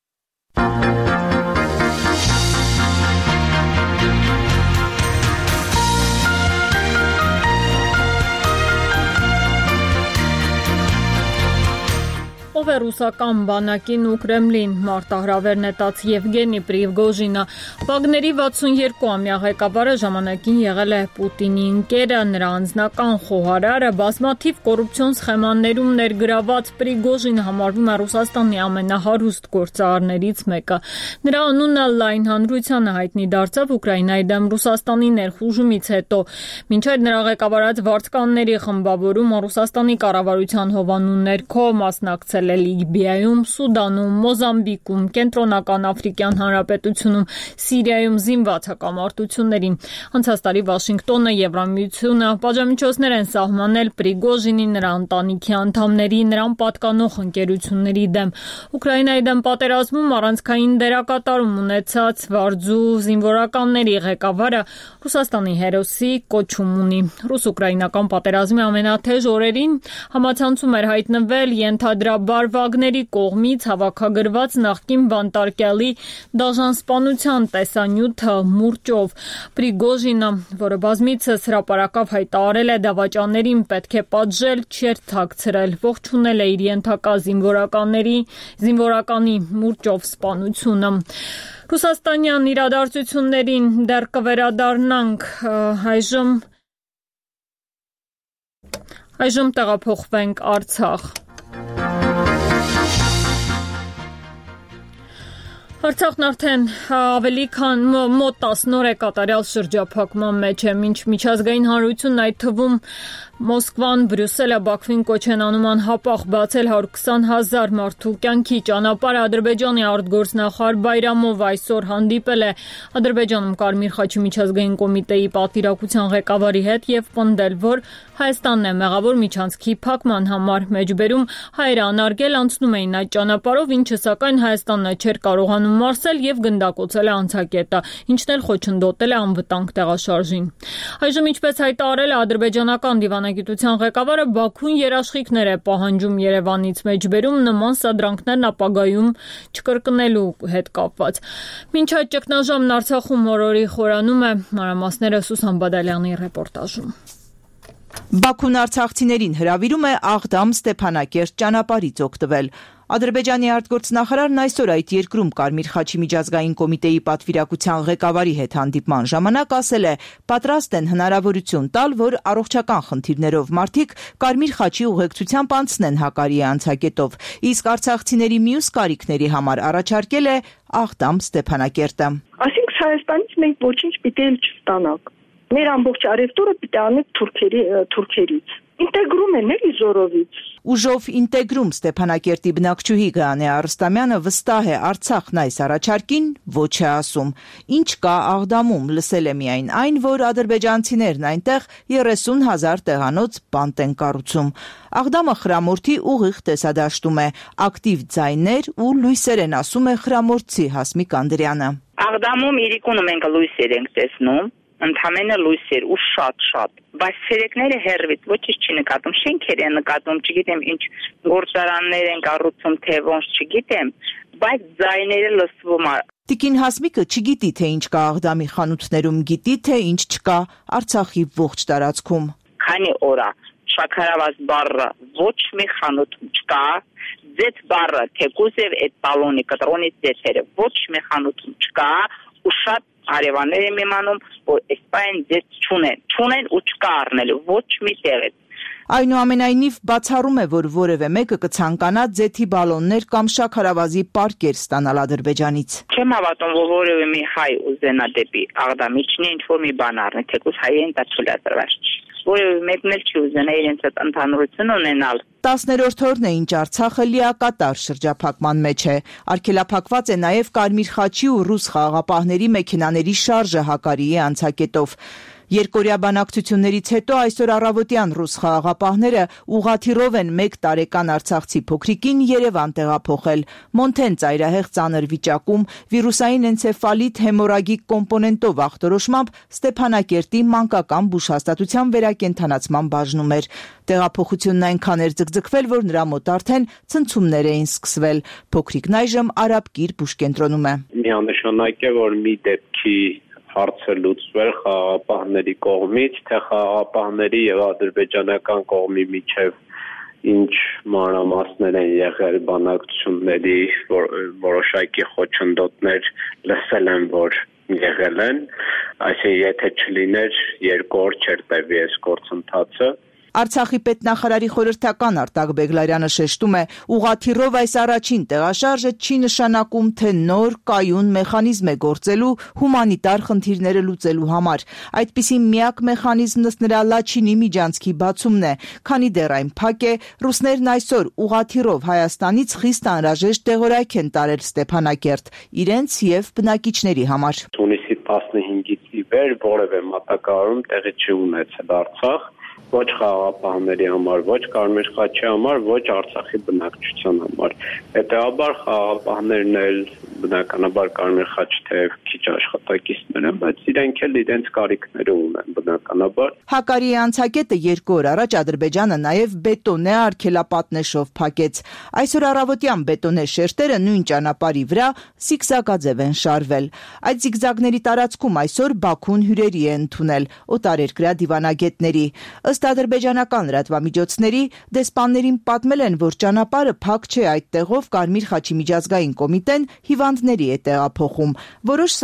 Ով է ռուսական բանակին ու Կրեմլին մարտահրավեր նետած Եվգենի Պրիգոժինը, Վագների վաթսունյոթ-ամյա ղեկավարը ժամանակին եղել է Պուտինի ընկերը, նրա անձնական խոհարարը, բազմաթիվ կոռուպցիոն սխեմաներում ներգրաված Պրիգոժինը համարվում է Ռուսաստանի ամենահարուստ գործարարներից մեկը։ Նրա անունը լայն հանրությանը հայտնի դարձավ Ուկրաինայի դեմ Ռուսաստանի ներխուժումից հետո։ Մինչդեռ նրա ղեկավարած վարձկանների խմբավորումը Ռուսաստանի կառավարության հովանու ներքո մասնակցել Լիբիայում, Սուդանում, Մոզամբիկում, Կենտրոնական Աֆրիկյան Հանրապետությունում, Սիրիայում զինված հակամարտություններին։ Անցած տարի Վաշինգտոնը, Եվրամիությունը պատժամիջոցներ են սահմանել Պրիգոժինի, նրա ընտանիքի անդամների, նրան պատկանող ընկերությունների դեմ։ Ուկրաինայի դեմ պատերազմում առանցքային դերակատարում ունեցած վարձու զինվորականների ղեկավարը Ռուսաստանի հերոսի կոչում ունի։ Ռուս-ուկրաինական պատերազմի ամենաթեժ օրերին համացանցում էր հայտնվել ենթադրաբար Վագների կողմից հավաքագրված նախկին բանտարկյալի դաժանսպանության տեսանյութը մուրճով։ Պրիգոժինը, որը բազմիցս հրապարակավ հայտարարել է դավաճաներին պետք է պատժել, չէր թաքցրել, ողջունել է իր ենթակա զինվորականների զինվորականի մուրճով սպանությունը։ Ռուսաստանյան իրադարձություններին դեռ կվերադառնանք, այժմ այժմ տեղափոխվենք Արցախ։ Արցախն արդեն ավելի քան մոտ տասն օր է կատարյալ շրջափակման մեջ է, մինչ միջազգային հանրությունն այդ թվում Մոսկվան, Բրյուսելը, Բաքվին կոչ են անում անհապաղ բացել հարյուր քսան հազար մարդու կյանքի ճանապարհը։ Ադրբեջանի արտգործնախարար Բայրամով այսօր հանդիպել է Ադրբեջանում Կարմիր խաչի միջազգային կոմիտեի պատվիրակության ղեկավարի հետ եւ պնդել, որ Հայաստանն է մեղավոր միջանցքի փակման համար։ Մեջբերում հայերը անարգել անցնում էին այդ ճանապարհով, ինչը սակայն Հայաստանն չէր կարողանում մարսել եւ գնդակոծել է անցակետը, ինչն էլ խոչընդոտել է անվտանգ տեղաշարժին։ Այժմ, ինչպես հայտարարել է ադրբեջանական դիվանագիտության ղեկավարը, Բաքուն երաշխիքներ է պահանջում Երևանից, մեջբերում նման սադրանքներն ապագայում չկրկնելու հետ կապված։ Մինչ այդ ճգնաժամն Արցախում օրորի խորանում է, մանրամասները Սուսան Բադալյանի ռեպորտաժում։ Բաքուն արցախցիներին հրավիրում է Աղդամ-Ստեփանակերտ ճանապարհից օգտվել։ Ադրբեջանի արտգործնախարարն այսօր այդ երկրում Կարմիր խաչի միջազգային կոմիտեի պատվիրակության ղեկավարի հետ հանդիպման ժամանակ ասել է, պատրաստ են հնարավորություն տալ, որ առողջական խնդիրներով մարդիկ Կարմիր խաչի ուղեկցությամբ անցնեն Հակարիի անցակետով, իսկ արցախցիների մյուս կարիքների համար առաջարկել է Աղդամ-Ստեփանակերտը։ Այսինքն Հայաստանից մենք ոչինչ պիտի չստանանք։ Մեր ամբողջ արևտուրը պիտի անենք թուրքերի թուրքերից։ Ինտեգրում են էլի զորովից։ Ուժով ինտեգրում Ստեփանակերտի բնակչուհի Գայանե Արստամյանը վստահ է Արցախն այս առաջարկին ոչ է ասում։ Ինչ կա Աղդամում, լսել է միայն այն, որ ադրբեջանցիներն այնտեղ երեսուն հազար տեղանոց բանտ են կառուցում։ Աղդամը խրամորդի ուղիղ տեսադաշտում է, ակտիվ ձայներ ու լույսեր են, ասում է խրամորդցի Հասմիկ Անդրյանը։ Աղդամում իրիկունը մենք լույսեր ենք տեսնում, ընդհանրապես լույսեր ու շատ-շատ, բայց ցերեկները հերվից ոչինչ չի նկատում, շենքեր են նկատում, չգիտեմ ինչ գործարաններ են կառուցում, թե ոնց չգիտեմ, բայց ձայները լսվում է։ Տիկին Հասմիկը չգիտի, թե ինչ կա Աղդամի խանութներում, գիտի, թե ինչ չկա Արցախի ողջ տարածքում։ Քանի օր է շաքարավազ բառը ոչ մի խանութում չկա, ձեթ բառը թեկուզ եւ այդ բալոնի կտրոնի ձեթերը ոչ մի խանութում չկա, ու շատ հարևաններ եմ իմանում, որ այսպայն ձեթ չունեն, չունեն ու չկա առնելու ոչ մի տեղից։ Այնուամենայնիվ բացառում է, որ որևէ մեկը կցանկանա ձեթի բալոններ կամ շաքարավազի պարկեր ստանալ Ադրբեջանից։ Չեմ հավատում, որ որևէ մի հայ ուզենա դեպի Աղդամի չնի ինչ-որ մի բան առնի, թեկուզ հայերին դա թույլատրված չի։ Որևէ մեկն էլ չի ուզենա իրենց այդ ընդհանրություն ունենալ։ տասներորդ օրն է, ինչ Արցախը լիակատար շրջափակման մեջ է։ Արգելափակված է նաև Կարմիր խաչի ու ռուս խաղաղապահների մեքենաների շարժը Հակարիի անցակետով։ Երկօրյա բանակցություններից հետո այսօր առավոտյան ռուս խաղաղապահները ուղղաթիռով են մեկ տարեկան արցախցի փոքրիկին Երևան տեղափոխել։ Մոնթեն ծայրահեղ ծանր վիճակում վիրուսային էնցեֆալիտ հեմորագիկ կոմպոնենտով ախտորոշմամբ Ստեփանակերտի մանկական բուժհաստատության վերակենդանացման բաժնում էր։ Տեղափոխությունն այնքան էր ձգձգվել, որ նրա մոտ արդեն ցնցումներ էին սկսվել։ Փոքրիկն այժմ Արաբկիր բուժկենտրոնում է։ Միանշանակ է, որ մի դեպքի հարցը լուծվել խաղաղապահների կողմից, թե խաղաղապահների եւ ադրբեջանական կողմի միջև ինչ մանրամասներ են եղել բանակցությունների, որ, որոշակի խոչընդոտներ լսել են, որ եղել են, այսինքն եթե չլիներ երկու օր չէր տևի այս գործընթացը։ Արցախի պետնախարարի խորհրդական Արտակ Բեգլարյանը շեշտում է, ուղղաթիռով այս առաջին տեղաշարժը չի նշանակում, թե նոր կայուն մեխանիզմ է գործելու հումանիտար խնդիրները լուծելու համար։ Այդպիսի միակ մեխանիզմն ըստ նրա Լաչինի միջանցքի բացումն է, քանի դեռ այն փակ է, ռուսներն այսօր ուղղաթիռով Հայաստանից խիստ անհրաժեշտ տեղորայք են տարել Ստեփանակերտ իրենց եւ բնակիչների համար։ Հունիսի տասնհինգից ի վեր որևէ մատակարարում տեղի չի ունեցել Արցախ, ոչ խաղաղապահների համար, ոչ Կարմիր խաչի համար, ոչ Արցախի բնակչության համար։ Հետևաբար խաղաղապահներն էլ բնականաբար Կարմիր խաչի թեև քիչ աշխատակիցներ են, բայց իրենք էլ իրենց կարիքները ունեն բնականաբար։ Հակարիի անցակետը երկու օր առաջ Ադրբեջանը նաև բետոնե արգելապատնեշով փակեց։ Այսօր առավոտյան բետոնե շերտերը նույն ճանապարհի վրա զիգզագաձև են շարվել։ Այդ զիգզագների տարածքում այսօր Բաքուն հյուրերի է ընդունել օտարերկրյա դիվանագետների։ Ըստ ադրբեջանական լրատվամիջոցների, դեսպաններին պատմել են, որ ճանապարհը փակ չէ, այդտեղով Կարմիր խաչի միջազգային կոմիտեն հիվանդների է տեղափոխում։ Որոշ սահմանափակ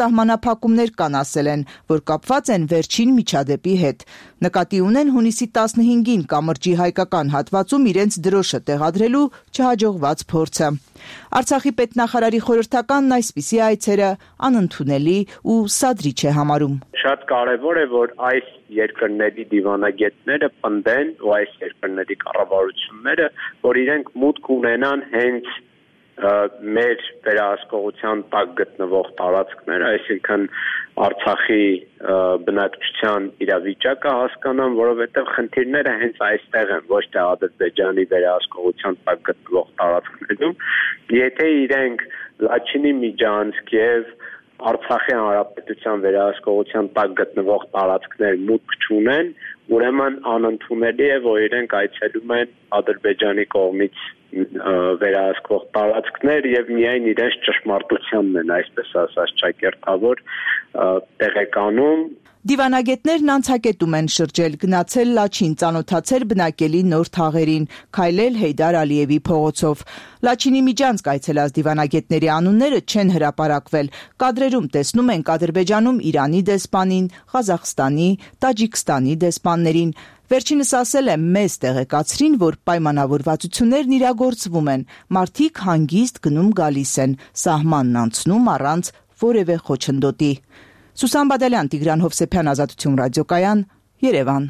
շրջափակումներ կան, ասել են, որ կապված են վերջին միջադեպի հետ։ Նկատի ունեն հունիսի տասնհինգին կամրջի հայկական հատվածում իրենց դրոշը տեղադրելու չհաջողված փորձը։ Արցախի պետնախարարի խորհրդականն այսպիսի այցերը անընդունելի ու սադրիչ է համարում։ Շատ կարևոր է, որ այս երկրների դիվանագետները պնդեն ու այս երկրների կառավարությունները, որ իրենք մուտք ունենան հենց մեր վերահսկողության տակ գտնվող տարածքներ, այսինքն Արցախի բնակչության իրավիճակը հասկանան, որովհետև խնդիրները հենց այստեղ են, ոչ թե Ադրբեջանի վերահսկողության տակ գտնվող տարածքներում։ Եթե իրենք Լաչինի միջանցք եւ Արցախի հանրապետության վերահսկողության տակ գտնվող տարածքներ մուտք չունեն, ուրեմն անընդունելի է, որ իրենք այցելում են Ադրբեջանի կողմից վերահսկվող տարածքներ եւ միայն իրենց ճշմարտությանն են, այսպես ասած, ճակերտավոր տեղեկանում։ Դիվանագետներն անցակետում են շրջել, գնացել Լաչին, ծանոթացել բնակելի նոր թաղերին, քայլել Հեյդար Ալիևի փողոցով։ Լաչինի միջանցք այցելած դիվանագետների անունները չեն հրապարակվել։ Կադրերում տեսնում ենք Ադրբեջանում Իրանի դեսպանին, Ղազախստանի, Տաջիկստանի դեսպաններին։ Վերջինս ասել է, մեզ տեղեկացրին, որ պայմանավորվածություններն իրագործվում են, մարդիկ հանգիստ գնում գալիս են, սահմանն անցնում առանց որևէ խոչընդոտի։ Սուսան Բադալյան, Տիգրան Հովսեփյան, Ազատություն ռադիոկայան, Երևան։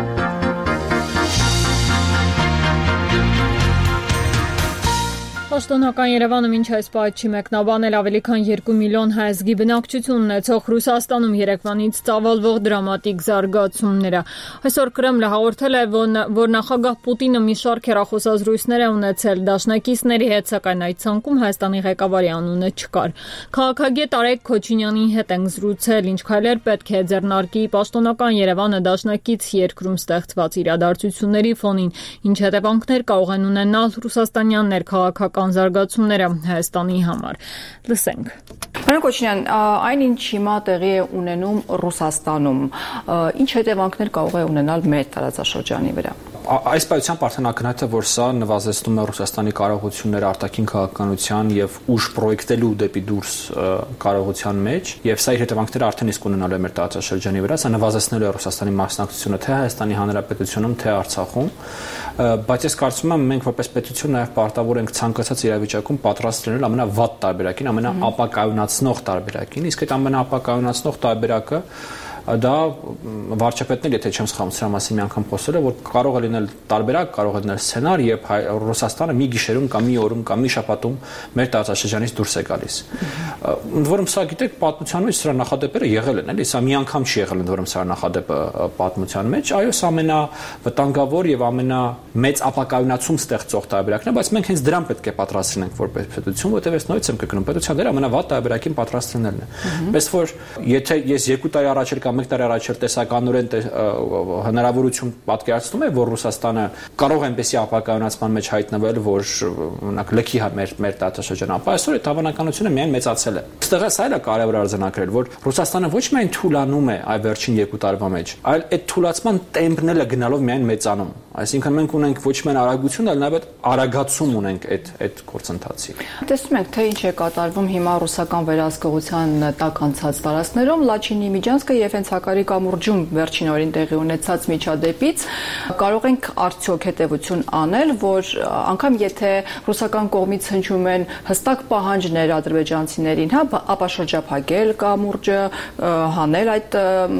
Պաշտոնական Երևանը մինչ այս պահը չի մեկնաբանել ավելի քան երկու միլիոն հայազգի բնակչություն ունեցող Ռուսաստանում երեկվանից ծավալվող դրամատիկ զարգացումները։ Այսօր Կրեմլը հաղորդել է, որ նախագահ Պուտինը մի շարք հեռախոսազրույցներ է ունեցել դաշնակիցների հետ, սակայն այդ ցանկում Հայաստանի ղեկավարի անունը չկար։ Քաղաքագետ Արեգ Քոչինյանի հետ ենք զրուցել, ինչ քայլեր պետք է ձեռնարկի Պաշտոնական Երևանը դաշնակից երկրում ստեղծված իրադարձությունների ֆոնին, ինչ հետևանքներ կարող են ունենալ ռուսաստանյան ներքաղաքական զարգացումները Հայաստանի համար։ Լսենք։ Պարոն Քոչինյան, այն ինչ հիմա տեղի է ունենում Ռուսաստանում, ինչ հետևանքներ կարող է ունենալ մեր տարածաշրջանի վրա։ Այս պայությամբ արդեն ակնհայտ է, որ սա նվազեցնում է Ռուսաստանի կարողությունները արտաքին քաղաքականության եւ ուժ պրոյեկտելու դեպի դուրս կարողության մեջ, եւ սա իր հետևանքները արդեն իսկ ունենալու է մեր տարածաշրջանի վրա, սա նվազեցնելու է Ռուսաստանի մասնակցությունը թե Հայաստանի Հանրապետությունում, թե Արցախում, բայց ես կարծում եմ մենք որպես պետություն նաեւ պարտավոր ենք ցանկացած իրավիճակում պատրաստ լինել ամենավատ տարբերակին, ամենաապակայունացնող տարբերակին, իսկ այդ ամենաապակայունացնող տարբերակը դա վարչապետն էլ, եթե չեմ սխալվում, սրա մասին մի անգամ խոսել է, որ կարող է լինել տարբերակ, կարող է լինել սցենար, երբ Ռուսաստանը մի գիշերում կամ մի օրում կամ մի շաբաթում մեր տարածաշրջանից դուրս է գալիս։ Ընդ որում սա գիտեք, պատմության մեջ սրա նախադեպերը եղել են, էլի, սա մի անգամ չի եղել, ընդ որում սրա նախադեպը պատմության մեջ, այո, սա ամենավտանգավոր եւ ամենամեծ ապակայունացում ստեղծող տարբերակն է, բայց մենք հենց դրան պետք է պատրաստ լինենք որպես պետություն, որտեղ ես նույնիսկ եմ կգնում, պետության դերը ամենավատ տարբերակին պատրաստ լինելն է։ Պես որ եթե ես երկու տարի առաջ կամ մեկ տարի առաջ տեսականորեն հնարավորություն պատկերացնում է, որ Ռուսաստանը կարող է այնպեսի ապակայունացման մեջ հայտնվել, որ օրինակ լքի մեր մեր տարածաշրջանը, ապա այսօր այդ հավանականությունը միայն մեծացել է։ Այստեղ է սա էլ կարևոր արձանագրել, որ Ռուսաստանը ոչ միայն թուլանում է այ վերջին երկու տարվա մեջ, այլ այդ թուլացման տեմպն էլ է գնալով միայն մեծանում։ Այսինքն մենք ունենք ոչ միայն արագություն, այլ նաև արագացում ունենք այդ այդ գործընթացի։ Տեսնում ենք, թե ինչ է կատարվում հիմա ռուսական վերահսկողության տակ անցած տարածքներում, Լաչինի միջանցքը եւ հենց Հակարի կամուրջում վերջին օրին տեղի ունեցած միջադեպից կարող ենք արդյոք հետեւություն անել, որ անգամ եթե ռուսական կողմից հնչում են հստակ պահանջներ ադրբեջանցիներին, հա, ապա շրջափակել կամուրջը, հանել այդ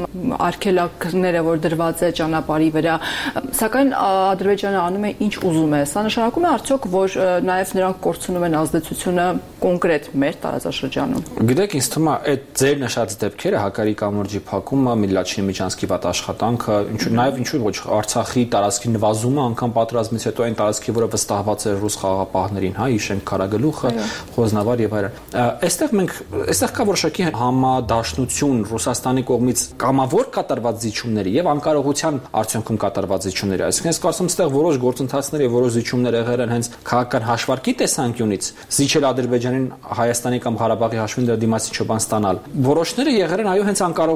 արգելակները, որ դրված է ճանապարհի վրա, սակայն Ադրբեջանը անում է ինչ ուզում է։ Սա նշանակում է արդյոք, որ նաև նրանք կորցնում են ազդեցությունը կոնկրետ մեր տարածաշրջանում։ Գիտեք, ինձ թվում է այդ ձեր նշած դեպքերը Հակարի կամուրջի փակումը, Լաչինի միջանցքի վատ աշխատանքը, ինչու նաև ինչու ոչ Արցախի տարածքի նվազումը անգամ պատերազմից հետո այն տարածքի, որը վստահված էր ռուս խաղաղապահներին, հա, Իշենք Քարագլուխը, Խոզնավար եւ այլն։ Այստեղ մենք այստեղ կա որոշակի համադաշնություն Ռուսաստանի կողմից կամավոր կատարված զիջումների եւ անկարողության արդյունքում կատարված զիջումների, այսինքն ես կարծում եմ այստեղ որոշ գործընթացներ եւ որոշ զիջումներ եղել են հենց քաղաքական հաշվարկի տեսանկյունից զիջել Ադրբեջանին Հայաստանի կամ Ղարաբաղի հաշվին դրա դիմացի չոբան ստանալ։ Որոշները եղել են այո հենց անկարողության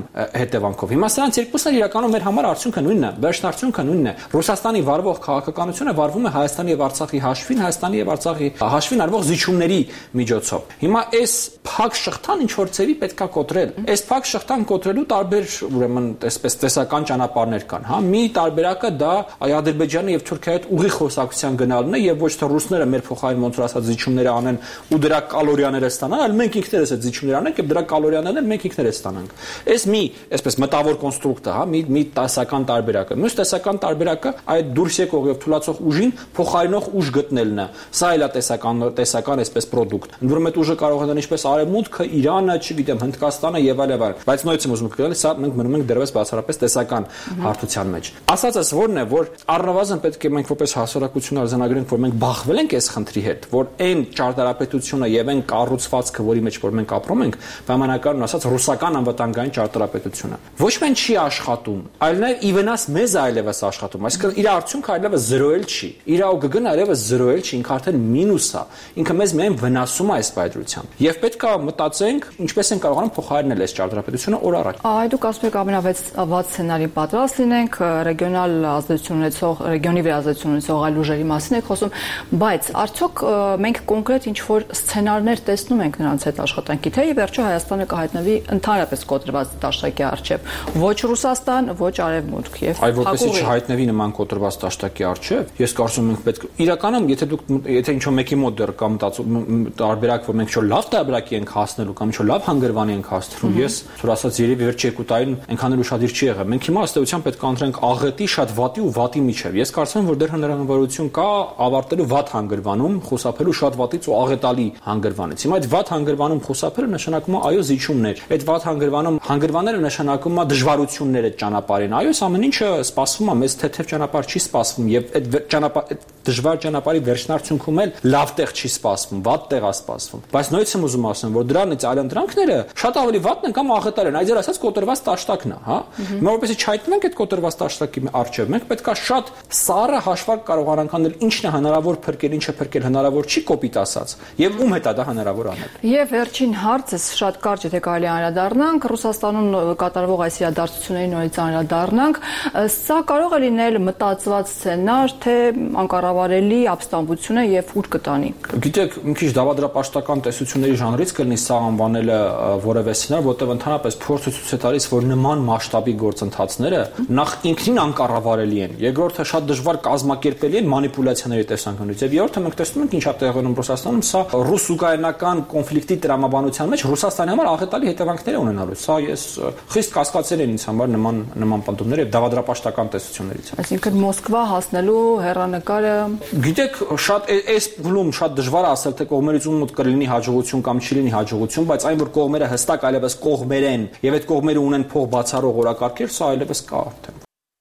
հետևանքով։ Հիմա սրանց երկուսն էլ իրականում մեր համար արդյունքը նույնն է, վերջնարդյունքը նույնն է։ Ռուսաստանի վարվող քաղաքականությունը վարվում է Հայաստանի եւ Արցախի հաշվին, Հայաստանի եւ Արցախի հաշվին արվող զիջումների միջոցով։ Հիմա այս փակ շղթան ինչ որ ծևի պետքա կոտրել։ Այս փակ շղթան կոտրելու տարբեր, ուրեմն, այսպես տեսական ճանապարհներ կան, հա։ Մի տարբերակը դա Ադրբեջանի եւ Թուրքիայի հետ ուղիղ խոսակցության գնալն է եւ ոչ թե ռուսները մեր փոխարեն ոնց որ ասած զիջումներ անեն ու դրա կալորիաները ստանան, այլ մենք ինքներս այդ զիջումներ անենք եւ դրա կալորիաներն մենք ինքներս ստանանք։ Այս մի, այսպես մտավոր կոնստրուկտ է, հա, մի մի տեսական տարբերակը։ Մյուս տեսական տարբերակը այդ դուրս եկող եւ թուլացող ուժին փոխարինող ուժ գտնելն է։ Սա էլ է տեսական տեսական այսպես product։ Ընդ որում այդ ուժը կարող է լինել ինչպես Արևմուտքը, Իրանը, չգիտեմ, Հնդկաստանը եւ այլ եւ այլ։ Բայց նույնիսկ ուզում եք գալ, սա մենք մնում ենք դեռևս բացառապես տեսական հարթության մեջ։ Ասածս որն է, որ առնվազն պետք է մենք որպես հասարակություն արձանագրենք, որ մենք բախվել ենք այս խնդրի հետ, որ այն ճարտարապետությունը եւ այն կառուցվածքը, որի մեջ որ մենք ապրում ենք, բանականորեն ասած ռուսական անվտանգային ճարտարապետությունը ոչ միայն չի աշխատում, այլ նաեւ ի վնաս մեզ այլևս աշխատում, այսինքն իր արդյունքը այլևս զրոյել չի, իր ոգգն այլևս զրոյել չի, ինքը արդեն մինուս է, ինքը մեզ միայն վնասում է այս պայծրությամբ եւ պետք է մտածենք ինչպես են կարողանում փոխարինել այս ճարտարապետությունը օր առաջ։ Այ դուք ասում եք ամենավեծ վատ սցենարի պատրաստ լինենք, ռեգիոնալ ազդեցություն ունեցող, ռեգիոնի վրա ազդեցություն ունեցող այլ ուժերի մասին եք խոսում, բայց արդյոք մենք կոնկրետ ինչ որ սցենարներ տեսնում ենք նրանց հետ աշխատանքի, թե ի վերջո Հայաստանը կհայտնվի ընդհանրապես կոտրված դաշտակի առջև, ոչ Ռուսաստան, ոչ Արևմուտք եւ այ որպեսզի չհայտնվի նման կոտրված դաշտակի առջև, ես կարծում եմ պետք իրականում եթե դուք եթե ինչ-որ մեկի մոտ դեռ կամ տարբերակ որ մենք ինչ-որ լավ տարբերակի ենք հասնելու կամ ինչ-որ լավ հանգրվանի ենք հասնելու, ես թույլ ասած երևի վերջ երկու տարին այնքան էլ ուշադիր չի եղել։ Մենք հիմա ըստեյության պետք է ընտրենք աղետի շատ վատի ու վատի միջև։ Ես կարծում եմ որ դեռ հնարավորություն կա ավարտելու վատ հանգրվանում, խուսափելու շատ վատից ու աղետալի հանգրվանից։ Հիմա այդ վատ հանգրվանում խուսափելը նշանակում է այո զիջումներ։ Այդ վատ հանգրվանում հանգրվանները նշանակում է դժվարություններ այդ ճանապարհին։ Այո, ամեն ինչը սպասվում է, մեզ թեթև ճանապարհ չի սպասվում եւ այդ ճանապարհ դժվար ճանապարհի վերջնարդյունքում էլ լավ տեղ չի սպասվում, վատ տեղ է սպասվում։ Բայց նույնիսկ եմ ուզում ասեմ, որ դրանից այլընտրանքները շատ ավելի վատն են կամ աղետալ են, այդեր ասած կոտրված տաշտակն է, հա։ Հիմա որպեսզի չհայտնենք այդ կոտրված տաշտակի առջև, մենք պետքա շատ սառը հաշվարկ կարողանանք անել ինչն է հնարավոր փրկել, ինչը փրկել հնարավոր չի կոպիտ ասած, եւ ում հետ է դա հնարավոր անել։ Եվ վերջին հարցս շատ կարճ եթե կարելի անդրադառնանք Ռուսաստանում կատարվող այս իրադարձություններին նորից անդրադառնանք, սա կարող է լինել մտածված սցենար, թե անկառավարելի ապստամբություն է եւ ուր կտանի։ Գիտեք, մի քիչ դավադրապաշտական տեսությունների ժանրից կլինի սա անվանելը որևէ սցենար, որտեղ ընդհանրապես փորձը ցույց է տալիս, որ նման մասշտաբի գործընթացները նախ ինքնին անկառավարելի են, երկրորդը շատ դժվար կազմակերպելի են մանիպուլյացիաների տեսանկյունից, եւ երրորդը մենք տեսնում ենք ինչ է տեղի ունենում Ռուսաստանում, սա ռուս-ուկրաինական կոնֆլիկտի տրամաբանության մեջ Ռուսաստանի համար աղետալի հետևանքներ է ունենալու։ Սա ես խիստ կասկածել եմ ինձ համար նման նման պնդումներ եւ դավադրապաշտական տեսություններից։ Այսինքն Մոսկվա հասնելու հեռանկարը գիտեք, շատ այս փուլում շատ դժվար է ասել, թե կողմերից ում մոտ կլինի հաջողություն կամ չի լինի հաջողություն, բայց այն որ կողմերը հստակ այլևս կողմեր են եւ այդ կողմերը ունեն փող բացառող օրակարգեր, սա այլևս կա արդեն։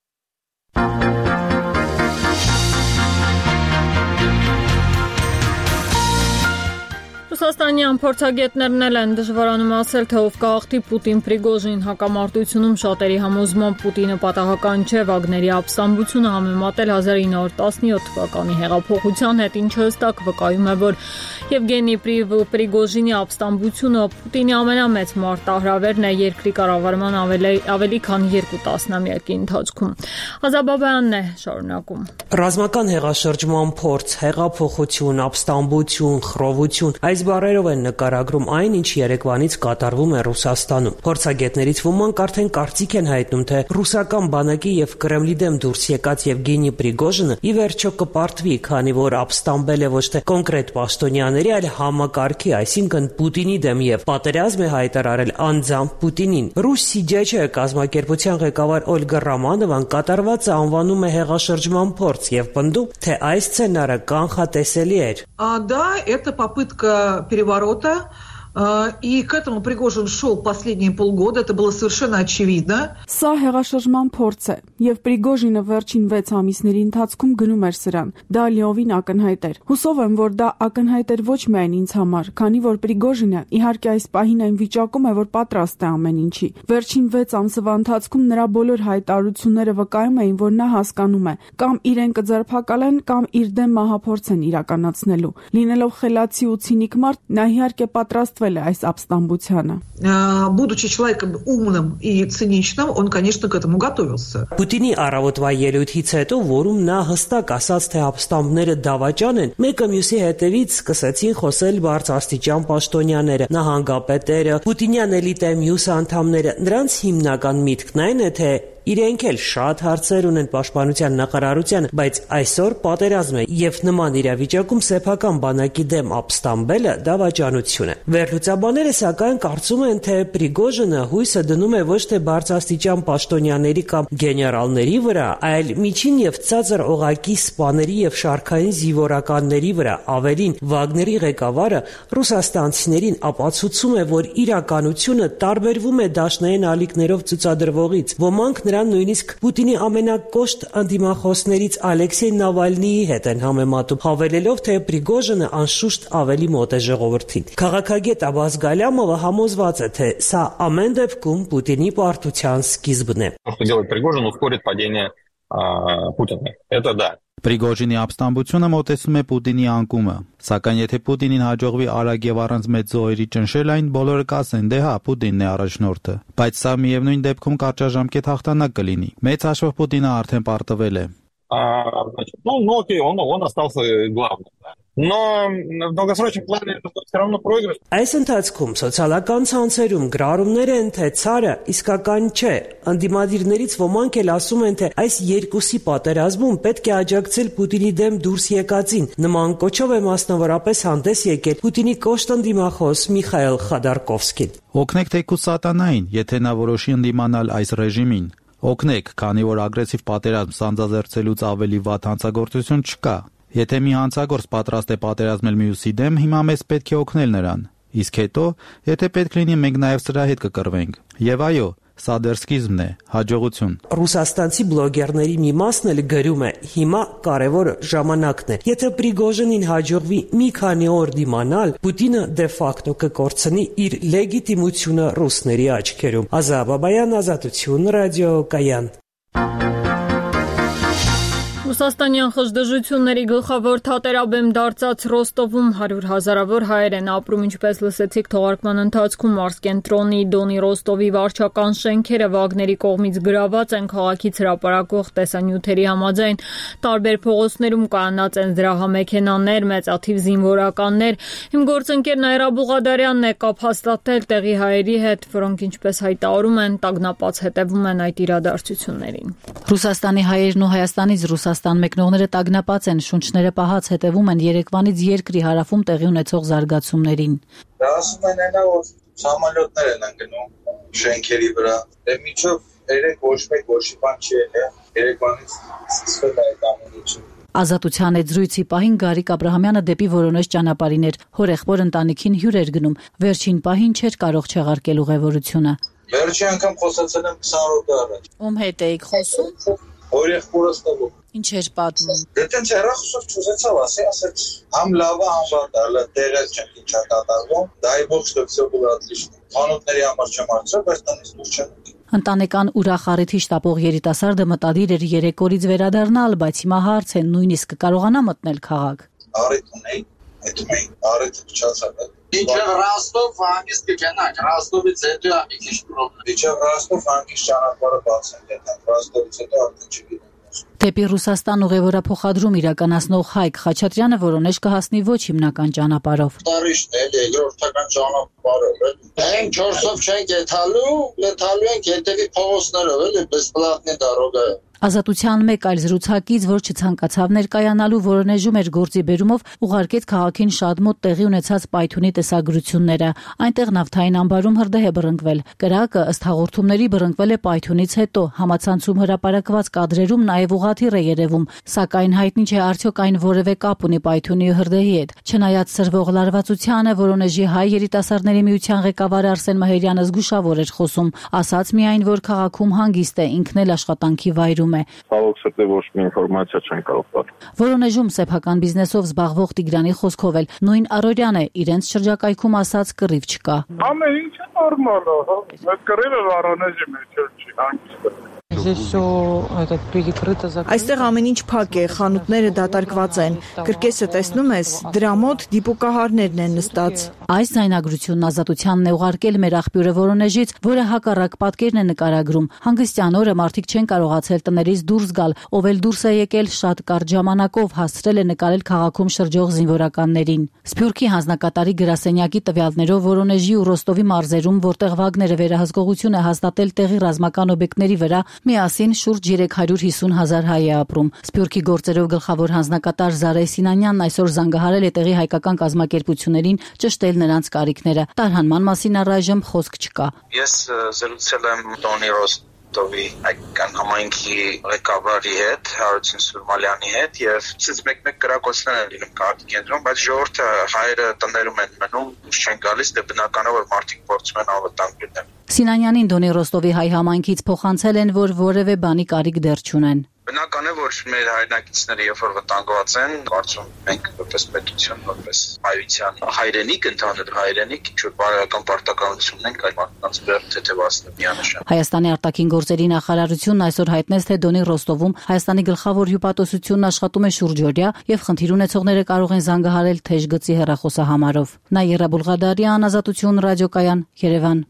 Ռուսաստանյան փորձագետներն էլ են դժվարանում ասել, թե ով կհաղթի Պուտին-Պրիգոժին հակամարտությունում շատերի համոզմամբ Պուտինը պատահական չէ Վագների ապստամբությունը համեմատել հազար ինը հարյուր տասնյոթ թվականի հեղափոխության հետ, ինչը հստակ վկայում է, որ Եվգենի Պրիգոժինի ապստամբությունը Պուտինի ամենամեծ մարտահրավերն է երկրի կառավարման ավելի, ավելի քան երկու տասնամյակի ընթացքում։ Ղազաբաբյանն է շարունակում։ Ռազմական հեղաշրջման փորձ, հեղափոխություն, ապստամբություն, խռովություն, այս բառերով են նկարագրում այն, ինչ երեկվանից կատարվում է Ռուսաստանում։ Փորձագետներից ոմանք արդեն կարծիք են հայտնում, թե ռուսական բանակի եւ Կրեմլի դեմ դուրս եկած Եվգենի Պրիգոժինը ի վերջո կպարտվի, քանի որ ապստամբել է ոչ թե կոնկրետ պաշտոնյաների, այլ համակարգի, այսինքն Պուտինի դեմ եւ պատերազմ է հայտարարել անձամբ Պուտինին։ Ռուս Սիդիաչը կազմակերպության ղեկավար Օլգա Ռամանովան կատարվածը անվանում է հեղաշրջման փորձ եւ պնդում, թե այս սցենարը կանխատեսելի էր։ Да, это попытка переворота. И к этому Пригожин шел последние полгода, это было совершенно очевидно. Սա հեղաշրջման փորձ է, եւ Պրիգոժինը վերջին վեց ամիսների ընթացքում գնում էր սրան։ Դա լիովին ակնհայտ էր։ Հուսով եմ, որ դա ակնհայտ էր ոչ միայն ինձ համար, քանի որ Պրիգոժինը իհարկե այս պահին այն վիճակում է, որ պատրաստ է ամեն ինչի։ Վերջին վեց ամսվա ընթացքում նրա բոլոր հայտարարությունները վկայում էին, որ նա հասկանում է, կամ իրեն կձերբակալեն, կամ իր դեմ մահափորձ են իրականացնելու։ Լինելով խելացի ու ցինիկ մարդ, նա իհարկե պատրաստ աջակցվել է այս ապստամբությանը։ Будучи человеком умным и циничным, он, конечно, к этому готовился. Պուտինի առավոտվա ելույթից հետո, որում նա հստակ ասաց, թե ապստամբները դավաճան են, մեկը մյուսի հետևից սկսեցին խոսել բարձրաստիճան պաշտոնյաները, նահանգապետերը, պուտինյան էլիտայի մյուս անդամները։ Նրանց հիմնական միտքն այն է, թե իրենք էլ շատ հարցեր ունեն պաշտպանության նախարարության, բայց այսօր պատերազմ է եւ նման իրավիճակում սեփական բանակի դեմ ապստամբելը դավաճանություն է։ Վերլուծաբանները սակայն կարծում են, թե Պրիգոժինը հույսը դնում է ոչ թե բարձրաստիճան պաշտոնյաների կամ գեներալների վրա, այլ միջին եւ ցածր օղակի սպաների եւ շարքային զինվորականների վրա։ Ավելին, Վագների ղեկավարը ռուսաստանցիներին ապացուցում է, որ իրականությունը տարբերվում է դաշնային ալիքներով ցուցադրվողից։ Ոմանք նրան նույնիսկ Պուտինի ամենակոշտ անդիմախոսներից Ալեքսեյ Նավալնիի հետ են համեմատում, հավելելով, թե Պրիգոժինը անշուշտ ավելի մոտ է ժողովրդին։ Քաղաքագետ Աբաս Գալյամովը համոզված է, թե սա ամեն դեպքում Պուտինի պարտության սկիզբն է։ Պրիգոժինի ապստամբությունը մոտեցնում է Պուտինի անկումը, սակայն եթե Պուտինին հաջողվի արագ եւ առանց մեծ զոհերի ճնշել այն, բոլորը կասեն, դե հա, Պուտինն է առաջնորդը, բայց սա միևնույն դեպքում կարճաժամկետ հաղթանակ կլինի։ Մեծ հաշվով Պուտինը արդեն պարտվել է։ Ну, окей, он, он остался главным. Но в долгосрочном плане это все равно проигрыш. Այս ընթացքում սոցիալական ցանցերում գրառումներ են, թե ցարը իսկական չէ։ Անդիմադիրներից ոմանք էլ ասում են, թե այս երկուսի պատերազմում պետք է աջակցել Պուտինի դեմ դուրս եկածին։ Նման կոչով է մասնավորապես հանդես եկել Պուտինի կոշտ անդիմախոս Միխայել Խադարկովսկին։ Օգնեք թեկուզ սատանային, եթե նա որոշի ընդդիմանալ այս ռեժիմին։ Օգնեք, քանի որ ագրեսիվ պատերազմ սանձազերծելուց ավելի վատ հանցագործություն չկա։ Եթե մի հանցագործ պատրաստ է պատերազմել մյուսի դեմ, հիմա մեզ պետք է օգնել նրան։ Իսկ հետո, եթե պետք լինի, մենք նաև սրա հետ կկռվենք։ Եվ այո, սա դեռ սկիզբն է, հաջողություն։ Ռուսաստանցի բլոգերների մի մասն էլ գրում է. հիմա կարևորը ժամանակն է։ Եթե Պրիգոժինին հաջողվի մի քանի օր դիմանալ, Պուտինը դե ֆակտո կկորցնի իր լեգիտիմությունը ռուսների աչքերում։ Ազա Բաբայան, Ազատություն, Ռադիո Կայան։ Ռուսաստանյան խժդժությունների գլխավոր թատերաբեմ դարձած Ռոստովում հարյուր հազարավոր հայեր են ապրում, ինչպես լսեցիք թողարկման ընթացքում Մարսկենտրոնի Դոնի Ռոստովի վարչական շենքերը Վագների կողմից գրաված են քաղաքից հրապարակող տեսանյութերի համաձայն։ Տարբեր փողոցներում կայանած են զրահամեքենաներ, մեծաթիվ զինվորականներ։ Իմ գործընկեր Նայրա Բուղադարյանն է կապ հաստատել տեղի հայերի հետ, որոնք ինչպես հայտարարում են, տագնապած հետևում են այդ իրադարձություններին։ Ռուսաստանի հայերն ու Հայաստանից Ռուսաստան մեկնողները տագնապած են, շունչները պահած հետևում են երեկվանից երկրի հարավում տեղի ունեցող զարգացումներին։ Դա ասում են այնա, որ սամոլյոտներ են ընկնում շենքերի վրա։ Դե միջով երեք ոչ մեկ ոչի բան չի եղել, երեկվանից սկսվել է այդ ամենը։ Ազատության այդ զրույցի պահին Գարիկ Աբրահամյանը դեպի Որոնեժ ճանապարհին էր, հորեղբոր ընտանիքին հյուր էր գնում, վերջին պահին չէր կարող չեղարկել ուղևորությունը։ Վերջի անգամ խոսացել եմ քսան րոպե առաջ։ Ում հետ էիք խոսում։ Հորեղբորս տվով։ Ինչ էր պատմում։ Դե տենց հեռախոսով չուզեցավ ասի, ասեց, համ լավա, համ վատա, տեղը չենք ինչա կատարվում, դայ բող, что всё было отлично։ Անոթների համար չեմ արծրել, բայց տնից դուրս չեմ։ Ընտանեկան ուրախ առիթի շտապող երիտասարդը մտադիր էր երեք օրից վերադառնալ, բայց հիմա հարց է, նույնիսկ կարողանա մտնել քաղաք։ Առիթ ունեի, այդ ունեի, առիթը փչացավ։ Իջավ Ռոստով հանգիստ կգնանք, Ռոստովից հետո է մի քիչ պրոբլեմ։ Իջավ Ռոստով հանգիստ ճանապարհը բաց են դեպի Ռոստովից հետո արդեն չգիտեմ։ Դեպի Ռուսաստան ուղևորափոխադրում իրականացնող Հայկ Խաչատրյանը Որոնեժ կհասնի ոչ հիմնական ճանապարհով։ Տարիշն է, երկրորդական ճանապարհով է։ Մենք չորսով չենք եթալու, եթալու ենք հետևի փողոցներով, էլի, բեսպլատնի դարոգա է։ Ազատության մեկ այլ զրուցակից, որ չցանկացավ ներկայանալու Որոնեժում էր գործի բերումով, ուղարկեց քաղաքին շատ մոտ տեղի ունեցած պայթյունի տեսագրությունները։ Այնտեղ նավթային ամբարում հրդեհ է բռնկվել։ Կրակը ըստ հաղորդումների բռնկվել է պայթյունից հետո։ Համացանցում հրապարակված կադրերում նաև ուղղաթիռ է երևում, սակայն հայտնի չէ արդյոք այն որևէ կապ ունի պայթյունի ու հրդեհի հետ։ Չնայած սրվող լարվածությանը, Որոնեժի հայ երիտասարդների միության ղեկավար Արսեն Մահերյանը զգուշավոր էր խոսում, ասաց միայն, որ քաղաքում հանգիստ է, ինքն էլ աշխատանքի վայրում։ Ցավոք սրտի ոչ մի ինֆորմացիա չեն կարող տալ։ Որոնեժում սեփական բիզնեսով զբաղվող Տիգրանի խոսքով էլ նույն առօրյան է, իրենց շրջակայքում ասած կռիվ չկա։ Ամեն ինչը նորմալ է, հա։ Այդ կռիվը Որոնեժի մեջ չի հանգիստ։ Այստեղ ամեն ինչ փակ է, խանութները դատարկված են։ Կրկեսը տեսնում ես, դրա մոտ դիպուկահարներն են նստած։ Այս ձայնագրությունն ազատությանն է ուղարկել մեր աղբյուրը Վորոնեժից, որը հակառակ պատկերն է նկարագրում։ Հանգստյան օրը մարդիկ չեն կարողացել տներից դուրս գալ, ով էլ դուրս է եկել շատ կարճ ժամանակով, հասցրել է նկարել քաղաքում շրջող զինվորականներին։ Սփյուռքի հանձնակատարի գրասենյակի տվյալներով Վորոնեժի ու Ռոստովի մարզերում, որտեղ Վագները վերահսկողություն է հաստատել տեղի ռազմական օբյեկտների վրա, միասին շուրջ երեք հարյուր հիսուն հազար հայ է ապրում։ Սփյուռքի գործերով գլխավոր հանձնակատար Զարե Սինանյանն այսօր զանգահարել է տեղի հայկական կազմակերպություններին ճշտել նրանց կարիքները։ Տարհանման մասին առայժմ խոսք չկա։ Ես զրուցել եմ Տոնի Ռոստովի հայկական համայնքի ղեկավարի հետ, Հարություն Սուրմալյանի հետ, եւ ցից մեկ-մեկ կրակոցներ են լինում քաղաքի կենտրոնում, բայց ժողովուրդը հայերը տներում են մնում, դուրս չեն գալիս, դե բնականա որ մարդիկ փորձում են անվտանգ լինել։ Սինանյանին Դոնի Ռոստովի հայ համայնքից փոխանցել են, որ որևէ բանի կարիք դեռ չունեն։ Բնական է, որ մեր հայրենակիցները երբ որ վտանգված են, կարծում մենք որպես պետություն, որպես հայության հայրենիք, ընդհանուր հայրենիք, ինչ որ բարոյական պարտականություն ունենք այդ մարդկանց վրա թեթևացնել միանշան։ Հայաստանի արտաքին գործերի նախարարությունն այսօր հայտնեց, թե Դոնի Ռոստովում Հայաստանի գլխավոր հյուպատոսությունն աշխատում է շուրջօրյա եւ խնդիր ունեցողները կարող են զանգահարել թեժ գծի հեռախոսահամարով։ Նաիրա Բուլղադարյան, Ազատություն ռադիոկայան, Երևան։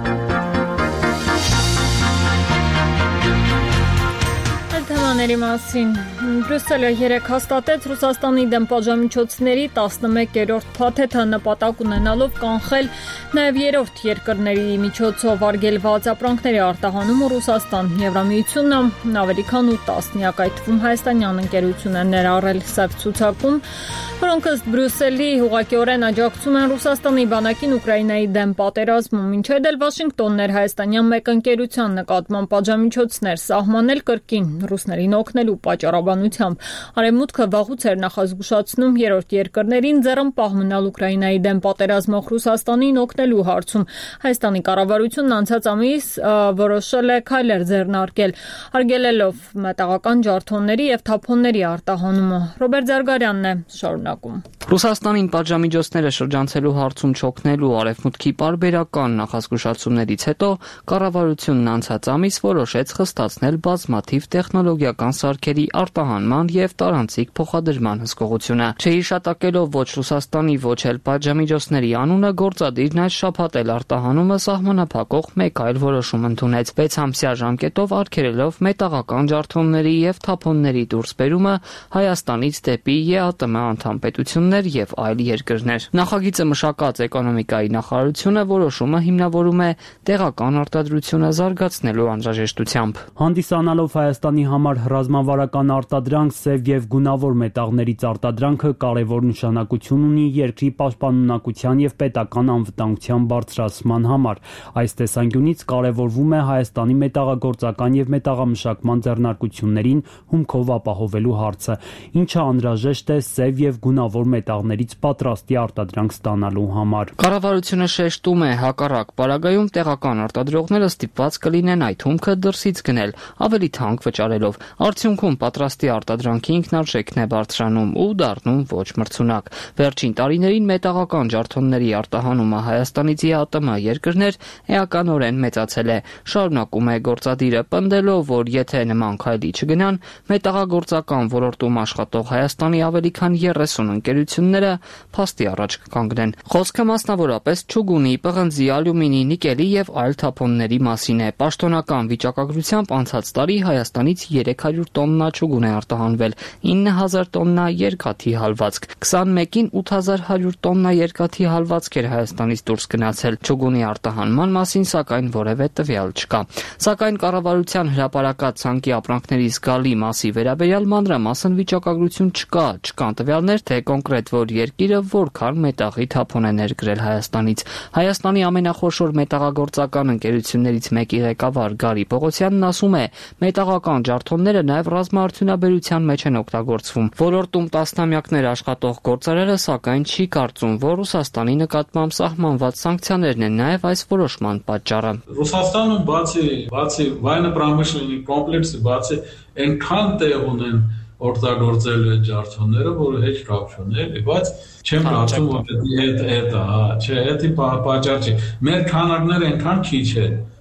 Թեմաների մասին Բրյուսելը երեկ հաստատեց Ռուսաստանի դեմ պատժամիջոցների տասնմեկերորդ փաթեթը նպատակ ունենալով կանխել նաև երրորդ երկրների միջոցով արգելված ապրանքների արտահանում ու Ռուսաստան։ Եվրամիությունն ավելի քան ութ տասնյակ, այդ թվում հայաստանյան ընկերություն են ներառել սև ցուցակում, որոնք ըստ Բրյուսելի ուղղակիորեն աջակցում են Ռուսաստանի բանակին Ուկրաինայի դեմ պատերազմում, ինչեւ էլ Վաշինգտոնն էր հայաստանյան մեկ ընկերության նկատմամբ պատժամիջոցներ սահմանել կրկին ռուսներին օգնելու պատճառաբանությամբ։ Արևմուտքը վաղուց էր նախազգուշացնում երրորդ երկրներին ձեռնպահ մնալ Ուկրաինայի դեմ պատերազմող Ռուսաստանին օգնելու հարցում։ Հայաստանի կառավարությունն անցած ամիս որոշել է քայլեր ձեռնարկել, արգելելով մետաղական ջարդոնների եւ թափոնների արտահանումը։ Ռոբերտ Զարգարյանն է շարունակում։ Ռուսաստանին պատժամիջոցները շրջանցելու հարցում չօգնելու արևմուտքի պարբերական նախազգուշացումներից հետո կառավարությունն անցած ամիս որոշեց խստացնել բազմաթիվ տեխնոլոգիական սարքերի արտահանման եւ տարանցիկ փոխադրման հսկողությունը։ Չհիշատակելով ոչ Ռուսաստանի, ոչ էլ պատժամիջոցների անունը, գործադիրն այս շաբաթ էլ արտահանումը սահմանափակող մեկ այլ որոշում ընդունեց։ վեց ամսյա ժամկետով արգելելով մետաղական ջարդոնների եւ թափոնների դուրսբերումը Հայաստանից դեպի ԵԱՏՄ անդամ պետություններ եւ այլ երկրներ։ Նախագիծը մշակած էկոնոմիկայի նախարարությունը որոշումը հիմնավորում է տեղական արտադրությունը զարգացնելու անհրաժեշտությամբ։ Հանդիսանալով Հայաստանի համար ռազմավարական արտադրանք, սև եւ գունավոր մետաղներից արտադրանքը կարևոր նշանակություն ունի երկրի պաշտպանունակության եւ պետական անվտանգության բարձրացման համար։ Այս տեսանկյունից կարևորվում է Հայաստանի մետաղագործական եւ մետաղամշակման ձեռնարկություններին հումքով ապահովելու հարցը, ինչը անհրաժեշտ է սև եւ գունավոր մետաղներից պատրաստի արտադրանք ստանալու համար։ Կառավարությունը շեշտում է, հակառակ պարագայում տեղական արտադրողները ստիպված կլինեն այդ հումքը դրսից գնել, ավելի թանկ վճարելով։ Արդյունքում պատրաստի արտադրանքի ինքնարժեքն է բարձրանում ու դառնում ոչ մրցունակ։ Վերջին տարիներին մետաղական ջարդոնների արտահանումը Հայաստանից ԵԱՏՄ երկրներ էականորեն մեծացել է։ Շարունակում է գործադիրը, պնդելով, որ եթե նման քայլի չգնան, մետաղագործական ոլորտում աշխատող Հայաստանի ավելի քան երեսուն ընկերությունները փաստի առաջ կկանգնեն։ Խոսքը մասնավորապես չուգունի, պղնձի, ալյումինի, նիկելի եւ այլ թափոնների մասին է։ Պաշտոնական վիճակագրությամբ անցած տարի Հայաստանից երեք հարյուր տոննա չուգուն է արտահանվել, ինը հազար տոննա երկաթի հալվածք։ քսանմեկին ութ հազար հարյուր տոննա երկաթի հալվածք էր Հայաստանից դուրս գնացել։ Չուգունի արտահանման մասին սակայն որևէ տվյալ չկա։ Սակայն կառավարության հրապարակած ցանկի ապրանքների զգալի մասի վերաբերյալ մանրամասն վիճակագրություն չկա, չկան տվյալներ, թե կոնկրետ որ երկիրը որքան մետաղի թափոն է ներկրել Հայաստանից։ Հայաստանի ամենախոշոր մետաղագործական ընկերություններից մեկի ղեկավար Գարի Պողոսյանն ասում է, մետաղական ջարդոնները նաև ռազմաարդյունաբերության մեջ են օգտագործվում։ Ոլորտում տասնամյակներ աշխատող գործարարը սակայն չի կարծում, որ Ռուսաստանի նկատմամբ սահմանված սանկցիաներն են նաև այս որոշման պատճառը։ Ռուսաստանը բացի բացի военно-промышленный կոմպլեքսը բացի այնքան տեղ ունեն օգտագործել այդ ջարդոնները, որը heç կապ չունի, բայց չեմ կարծում, որ դա այդ է, հա, չէ, դա պատճառ չի։ Մեր քանակները այնքան քիչ են,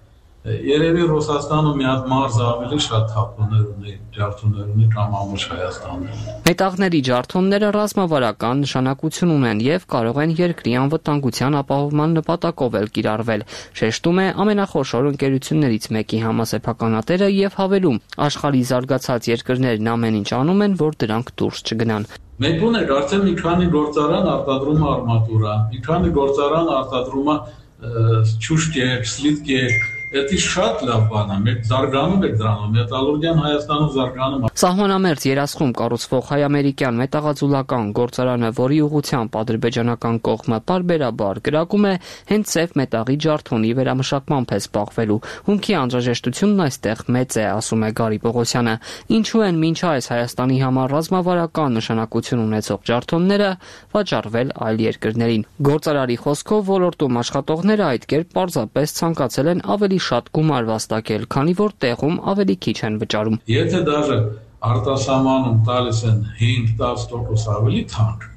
Երևի Ռուսաստանը մի հատ մարզ ավելի շատ թափոններ ունի, ջարդոններ ունի կամ ամուր Հայաստանը։ Մետաղների ջարդոնները ռազմավարական նշանակություն ունեն եւ կարող են երկրի անվտանգության ապահովման նպատակով էլ կիրառվել, շեշտում է ամենախոշոր ընկերություններից մեկի համասեփականատերը եւ հավելում. աշխարհի զարգացած երկրներն ամեն ինչ անում են, որ դրանք դուրս չգնան։ Մենք ունենք արդեն մի քանի գործարան արտադրում է արմատուրա, մի քանի գործարան արտադրում է չուշկեր, սլիտկեր, դա շատ լավ բան է, մենք զարգանում ենք դրանով, մետալուրգիան Հայաստանում զարգանում է։ Սահմանամերձ երասխում կառուցվող հայ-ամերիկյան մետաղաձուլական գործարանը, որի ուղղությամբ ադրբեջանական կողմը պարբերաբար կրակում է, հենց ծև մետաղի ջարդոնի վերամշակմամբ է զբաղվելու։ Հումքի անհրաժեշտությունն այստեղ մեծ է, ասում է Գարի Պողոսյանը։ Ինչու են մինչ այս Հայաստանի համար ռազմավարական նշանակություն ունեցող ջարդոնները վաճառվել այլ երկրներին։ Գործարարի խոսքով ոլորտում աշխատողները այդ կերպ պարզապես ցանկացել են ավելի շատ գումար վաստակել, քանի որ տեղում ավելի քիչ են վճարում։ Եթե դաժե արտասահմանում տալիս են հինգ-տասը տոկոս ավելի թանկ,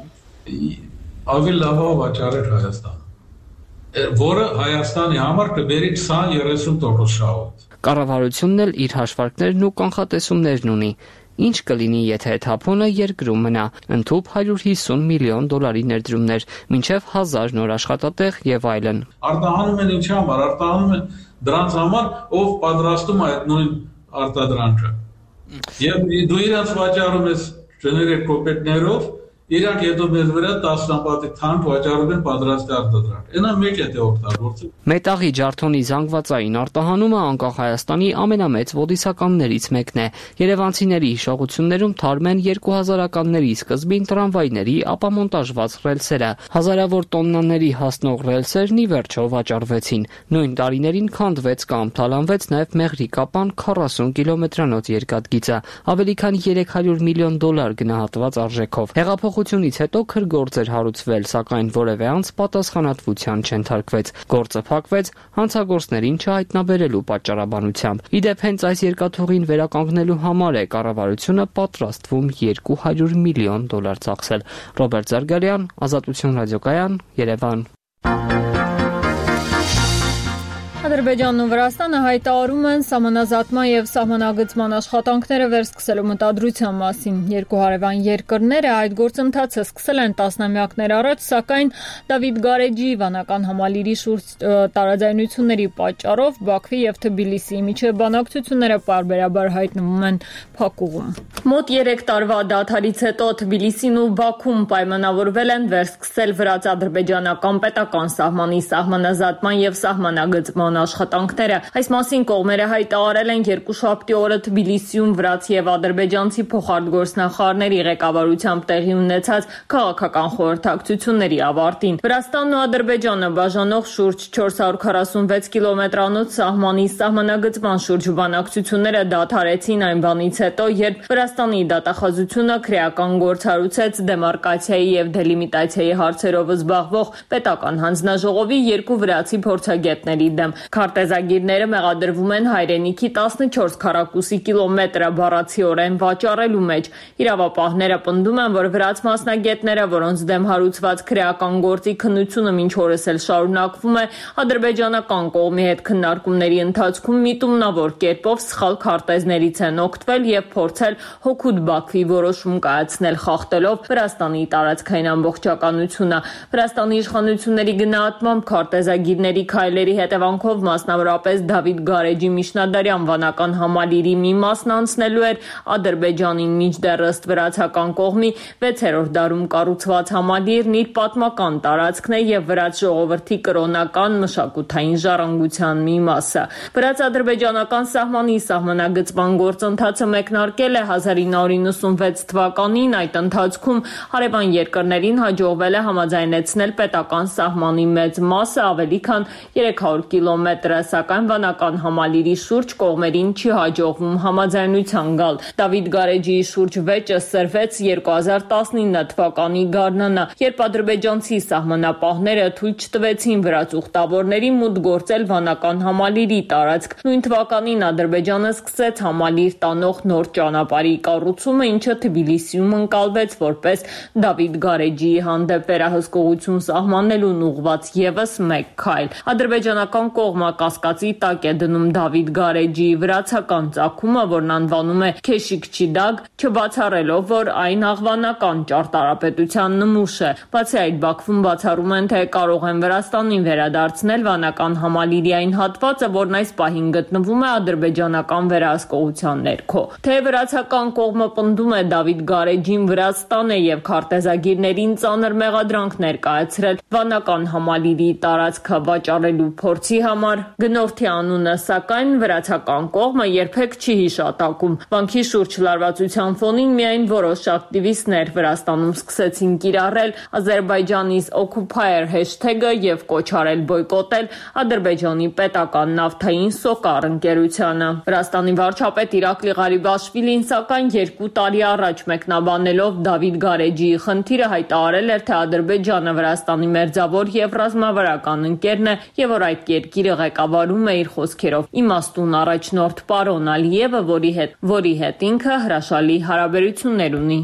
ավելի լավ վաճառել Հայաստան, որը Հայաստանի համար կբերի քսան-երեսուն տոկոս շահույթ։ Կառավարությունն էլ իր հաշվարկներն ու կանխատեսումներն ունի։ Ինչ կլինի, եթե թափոնը երկրում մնա, ընդհուպ հարյուր հիսուն միլիոն դոլարի ներդրումներ, մինչև հազար նոր աշխատատեղ եւ այլն։ Արտահանում են ինչի համար, արտահանում են դրանց համար, ով պատրաստում է այդ նույն արտադրանքը։ Եվ դու իրանց վաճառում ես ժեներիկ կոպեկներով, իրանք հետո մեզ վրա տասնապատի թանկ վաճառում են պատրաստ արտադրանք։ Այնա մեկ է թե օգտագործել։ Մետաղի ջարդոնի զանգվածային արտահանումը անկախ Հայաստանի ամենամեծ ոդիսականներից մեկն է։ Երևանցիների հիշողություններում թարմ են երկու հազարականների սկզբին տրամվայների ապամոնտաժված ռելսերը։ Հազարավոր տոննաների հասնող ռելսերն ի վերջո վաճառվեցին։ Նույն տարիներին քանդվեց կամ թալանվեց նաև Մեղրի-Կապան քառասուն կիլոմետրանոց երկաթգիծը, ավելի քան երեք հարյուր միլիոն դոլար գնահատված արժեքով։ Հեղափոխությունից հետո քրգործ էր հարուցվել, սակայն որևէ անձ պատասխանատվության չենթարկվեց։ Գործը փակվեց հանցագործներին չհայտնաբերելու պատճառաբանությամբ։ Իդեպ հենց այս երկաթուղին վերականգնելու համար է կառավարությունը պատրաստվում երկու հարյուր միլիոն դոլար ծախսել։ Ռոբերտ Զարգարյան, Ազատություն ռադիոկայան, Երևան։ Ադրբեջանն ու Վրաստանը հայտարարում են սահմանազատման եւ սահմանագծման աշխատանքները վերսկսելու մտադրության մասին։ Երկու հարևան երկրները այդ գործընթացը սկսել են տասնամյակներ առաջ, սակայն Դավիթ Գարեջի վանական համալիրի շուրջ տարաձայնությունների պատճառով Բաքվի եւ Թբիլիսիի միջև բանակցությունները պարբերաբար հայտնվում են փակուղում։ Մոտ երեք տարվա դադարից հետո Թբիլիսին ու Բաքուն պայմանավորվել են վերսկսել վրաց-ադրբեջանական պետական սահմանի սահմանազատման եւ սահմանագծման աշխատանքները։ Այս մասին կողմերը հայտարարել են երկուշաբթի օրը Թբիլիսիում վրաց եւ ադրբեջանցի փոխարտգործնախարարների ղեկավարությամբ տեղի ունեցած քաղաքական խորհրդակցությունների ավարտին։ Վրաստանն ու Ադրբեջանը բաժանող շուրջ չորս հարյուր քառասունվեց կիլոմետրանոց սահմանի սահմանագծման շուրջ բանակցությունները դադարեցին այն բանից հետո, երբ Վրաստանի դատախազությունը քրեական գործ հարուցեց դեմարկացիայի եւ դելիմիտացիայի հարցերով զբաղվող պետական հանձնաժողովի երկու վրացի փորձագետների դեմ։ Քարտեզագիրները մեղադրվում են հայրենիքի տասնչորս քառակուսի կիլոմետրը բառացիորեն վաճառելու մեջ։ Իրավապահները պնդում են, որ վրաց մասնագետները, որոնց դեմ հարուցված քրեական գործի քննությունը մինչ օրս էլ շարունակվում է, ադրբեջանական կողմի հետ քննարկումների ընթացքում միտումնավոր կերպով սխալ քարտեզներից են օգտվել եւ փորձել հօգուտ Բաքվի որոշում կայացնել, խախտելով Վրաստանի տարածքային ամբողջականությունը։ Վրաստանի իշխանությունների գնահատմամբ քարտեզագիրների քայլերի հետևանքով մասնավորապես Դավիթ Գարեջի միջնադարյան վանական համալիրի մի մասն անցնելու էր Ադրբեջանին, մինչդեռ ըստ վրացական կողմի վեցերորդ դարում կառուցված համալիրն իր պատմական տարածքն է եւ վրաց ժողովրդի կրոնական մշակութային ժառանգության մի մասը։ Վրաց-ադրբեջանական սահմանի սահմանագծման գործընթացը մեկնարկել է հազար ինը հարյուր նվաթ թվականին, այդ ընթացքում հարևան երկրներին հաջողվել է համաձայնեցնել պետական սահմանի մեծ մասը, ավելի քան երեք հարյուր կիլոմետրը, սակայն վանական համալիրի շուրջ կողմերին չի հաջողվում համաձայնության գալ։ Դավիթ Գարեջիի շուրջ վեճը սրվեց երկու հազար տասնինը թվականի գարնանը, երբ ադրբեջանցի սահմանապահները թույլ չտվեցին վրաց ուխտավորների մուտք գործել վանական համալիրի տարածք։ Նույն թվականին Ադրբեջանը սկսեց համալիր տանող նոր ճանապարհի կառուցումը, ինչը Թբիլիսիում ընկալվեց որպես Դավիթ Գարեջիի հանդեպ վերահսկողություն սահմանելուն ուղղված եւս մեկ քայլ։ Ադրբեջանական կողմը կողմը կասկածի տակ է դնում Դավիթ Գարեջիի վրացական ծագումը, որն անվանում է Քեշիկչիդագ, չբացառելով, որ այն աղվանական ճարտարապետության նմուշ է։ Բացի այդ, Բաքվում բացառում են, թե կարող են Վրաստանին վերադարձնել վանական Համալիրիային հատվածը, որն այս պահին գտնվում է ադրբեջանական վերահսկողության ներքո։ Թե վրացական կողմը պնդում է Դավիթ Գարեջին Վրաստան է եւ քարտեզագիրներին ծանր մեղադրանք ներկայացրել վանական Համալիրի տարածքը վաճառելու փորձի համար, գնորդի անունը սակայն վրացական կողմը երբեք չի հիշատակում։ Վանքի շուրջ լարվածության ֆոնին միայն որոշ ակտիվիստներ Վրաստանում սկսեցին կիրառել Azerbaijanis occupier hashtag-ը եւ կոչ արել բոյկոտել Ադրբեջանի պետական նավթային Սոկար ընկերությանը։ Վրաստանի վարչապետ Իրակլի Ղարիբաշվիլին սակայն երկու տարի առաջ մեկնաբանելով Դավիթ Գարեջիի խնդիրը հայտարարել էր, թե Ադրբեջանը Վրաստանի մերձավոր եւ ռազմավարական ընկերն է եւ որ այդ երկիրը ղեկավարում է իր խոսքերով իմաստուն առաջնորդ պարոն Ալիևը, որի հետ որի հետ ինքը հրաշալի հարաբերություններ ունի։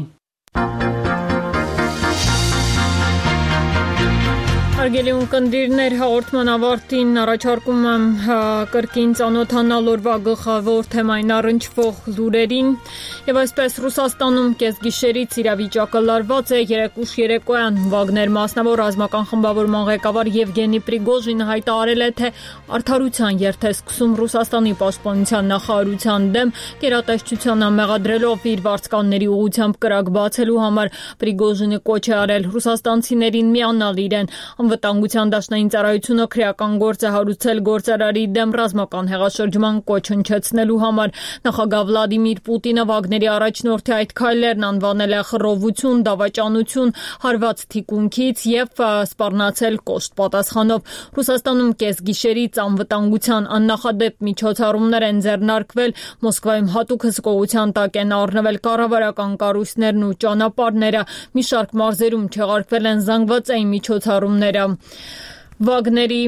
Հարգելի ունկնդիրներ, հաղորդման ավարտին առաջարկում եմ կրկին ծանոթանալ օրվա գլխավոր թեմային առնչվող լուրերին եւ այսպես Ռուսաստանում կեսգիշերից իրավիճակը լարված է։ Երեկուշ երեկոյան Վագներ մասնավոր ռազմական խմբավորման ղեկավար Եվգենի Պրիգոժինը հայտարարել է, թե արդարության երթ է սկսում Ռուսաստանի պաշտպանության նախարարության դեմ, գերատեսչությանը մեղադրելով իր վարձկանների ուղղությամբ կրակ բացելու համար։ Պրիգոժինը կոչ է արել ռուսաստանցիներին միանալ իրեն։ Անվտանգության դաշնային ծառայությունը քրեական գործ է հարուցել գործարարի դեմ ռազմական հեղաշրջման կոչ հնչեցնելու համար։ Նախագահ Վլադիմիր Պուտինը Վագների առաջնորդի այդ քայլերն անվանել է խռովություն, դավաճանություն, հարված թիկունքից եւ սպառնացել կոշտ պատասխանով։ Ռուսաստանում կեսգիշերից անվտանգության աննախադեպ միջոցառումներ են ձեռնարկվել, Մոսկվայում հատուկ հսկողության տակ են առնվել կառավարական կառույցներն ու ճանապարհները, մի շարք մարզերում չեղարկվել են զանգվածային միջոցառումներ։ Վագների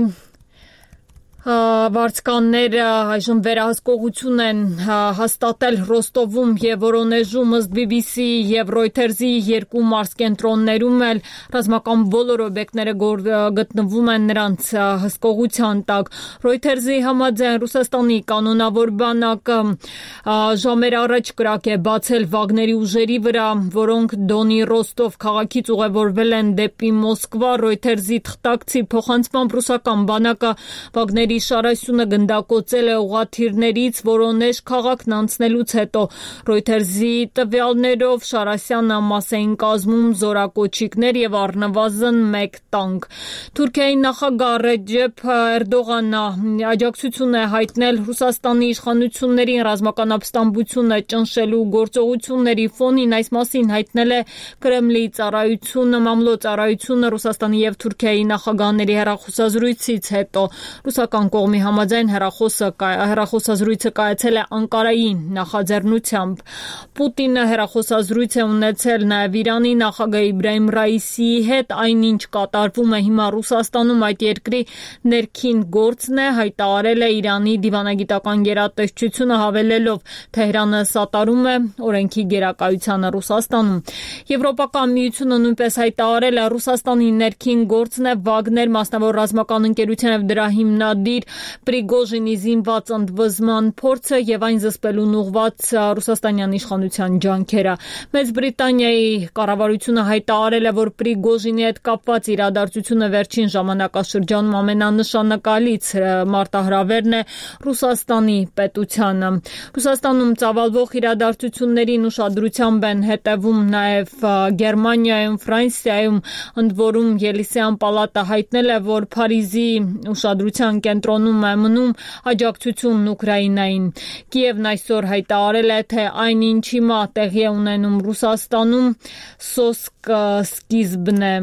վարձկանները այժմ վերահսկողություն են հաստատել Ռոստովում եւ Վորոնեժում, ըստ բի բի սի եւ Reuters-ի երկու մարզկենտրոններում էլ ռազմական բոլոր օբյեկտները գտնվում են նրանց հսկողության տակ։ Reuters-ի համաձայն Ռուսաստանի կանոնավոր բանակը ժամեր առաջ կրակ է բացել Վագների ուժերի վրա, որոնք Դոնի Ռոստով քաղաքից ուղևորվել են դեպի Մոսկվա։ Reuters-ի թղթակցի փոխանցմամբ ռուսական բանակը Վագների շարասյունը գնդակոծել է ուղղաթիռներից Վորոնեժ քաղաքն անցնելուց հետո։ Reuters-ի տվյալներով Շարասյանը մաս էին կազմում զորակոչիկներ եւ առնվազն մեկ տանկ։ Թուրքիայի նախագահ Ռեջեփ Էրդողանը աջակցություն է հայտնել Ռուսաստանի իշխանություններին ռազմական ապստամբությունը ճնշելու գործողությունների ֆոնին։ Այս մասին հայտնել է Կրեմլի ծառայությունը, մամլո ծառայությունը Ռուսաստանի եւ Թուրքիայի նախագահների հեռախոսազրույցից հետո։ Ռուսական կողմի համաձայն հեռախոսազրույցը կայացել է Անկարայի նախաձեռնությամբ։ Պուտինը հեռախոսազրույց է ունեցել նաև Իրանի նախագահ Իբրահիմ Ռայիսիի հետ, այնինչ կատարվում է հիմա Ռուսաստանում այդ երկրի ներքին գործն է, հայտարարել է Իրանի դիվանագիտական գերատեսչությունը, հավելելով Թեհրանը սատարում է օրենքի գերակայությանը Ռուսաստանում։ Եվրոպական միությունը նույնպես հայտարարել է Ռուսաստանի ներքին գործն է Վագներ մասնավոր ռազմական ընկերության եւ դրա հիմնադիր Պրիգոժինի զինված ընդվզման փորձը եւ այն զսպելուն ուղղված ռուսաստանյան իշխանության ջանքերը։ Մեծ Բրիտանիայի կառավարությունը հայտարարել է, որ Պրիգոժինի հետ կապված իրադարձությունը վերջին ժամանակաշրջանում ամենանշանակալից մարտահրավերն է Ռուսաստանի պետությանը։ Ռուսաստանում ծավալվող իրադարձություններին ուշադրությամբ են հետևում նաեւ Գերմանիայում, Ֆրանսիայում, ընդ որում Ելիսեյան պալատը հայտնել է, որ Փարիզի ուշադրության կենտրոնում է մնում աջակցությունն Ուկրաինային։ Կիևն այսօր հայտարարել է, թե այնինչ հիմա տեղի է ունենում Ռուսաստանում սոսկ սկիզբն է։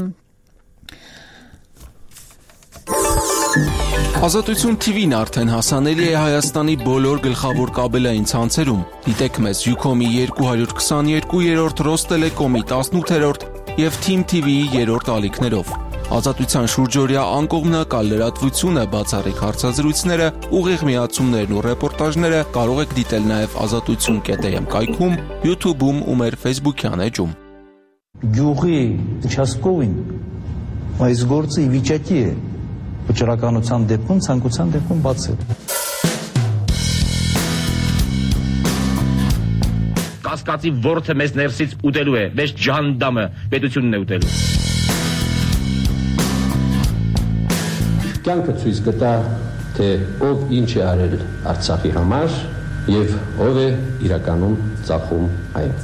Ազատություն թիվին արդեն հասանելի է Հայաստանի բոլոր գլխավոր կաբելային ցանցերում։ Դիտեք մեզ Յուքոմի երկու հարյուր քսաներկու, Ռոստելեկոմի տասնութերորդ եւ Թիմ թի վիի երրորդ ալիքներով։ Ազատության շուրջօրյա անկողմնակալ լրատվությունը, բացառիկ հարցազրույցները, ուղիղ միացումներն ու ռեպորտաժները կարող եք դիտել նաև ազատություն կետ էմ կայքում, YouTube-ում ու մեր Facebook-յան էջում։ Գյուղի участковին այս գործը ի վիճակի է վճռականության դեպքում, ցանկության դեպքում բացել։ Կասկածի ворթը մեզ ներսից ուտելու է, մեզ ջանդամը պետությունն է ուտելու։ Կյանքը ցույց կտա, թե ով ինչ է արել Արցախի համար եւ ով է իրականում ծախում այն։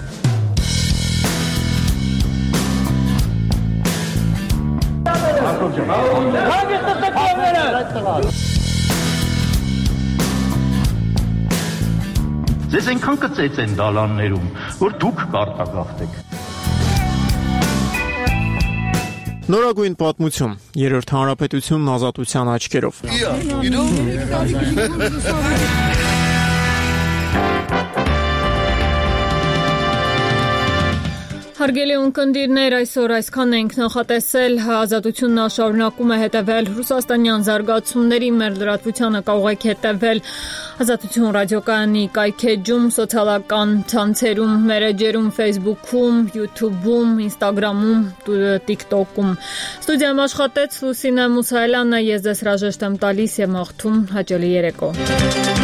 Ձեզ այնքան կծեց են դալաններում, որ դուք կարտագաղթեք։ Նորագույն պատմություն, երրորդ հանրապետությունն ազատության աչքերով։ Հարգելի ունկնդիրներ, այսօր այսքան ենք նախատեսել, ազատությունն շարունակում է հետևել ռուսաստանյան զարգացումների, մեր լրատվությանը կարող եք հետևել Ազատություն ռադիոկայանի կայքեջում, սոցիալական ցանցերում, մերեջերում, Facebook-ում, YouTube-ում, Instagram-ում, TikTok-ում։ Ստուդիայում աշխատեց Լուսինե Մուսայելյանը, ես ձեզ հրաժեշտ եմ տալիս եւ մաղթում հաճելի երեկո։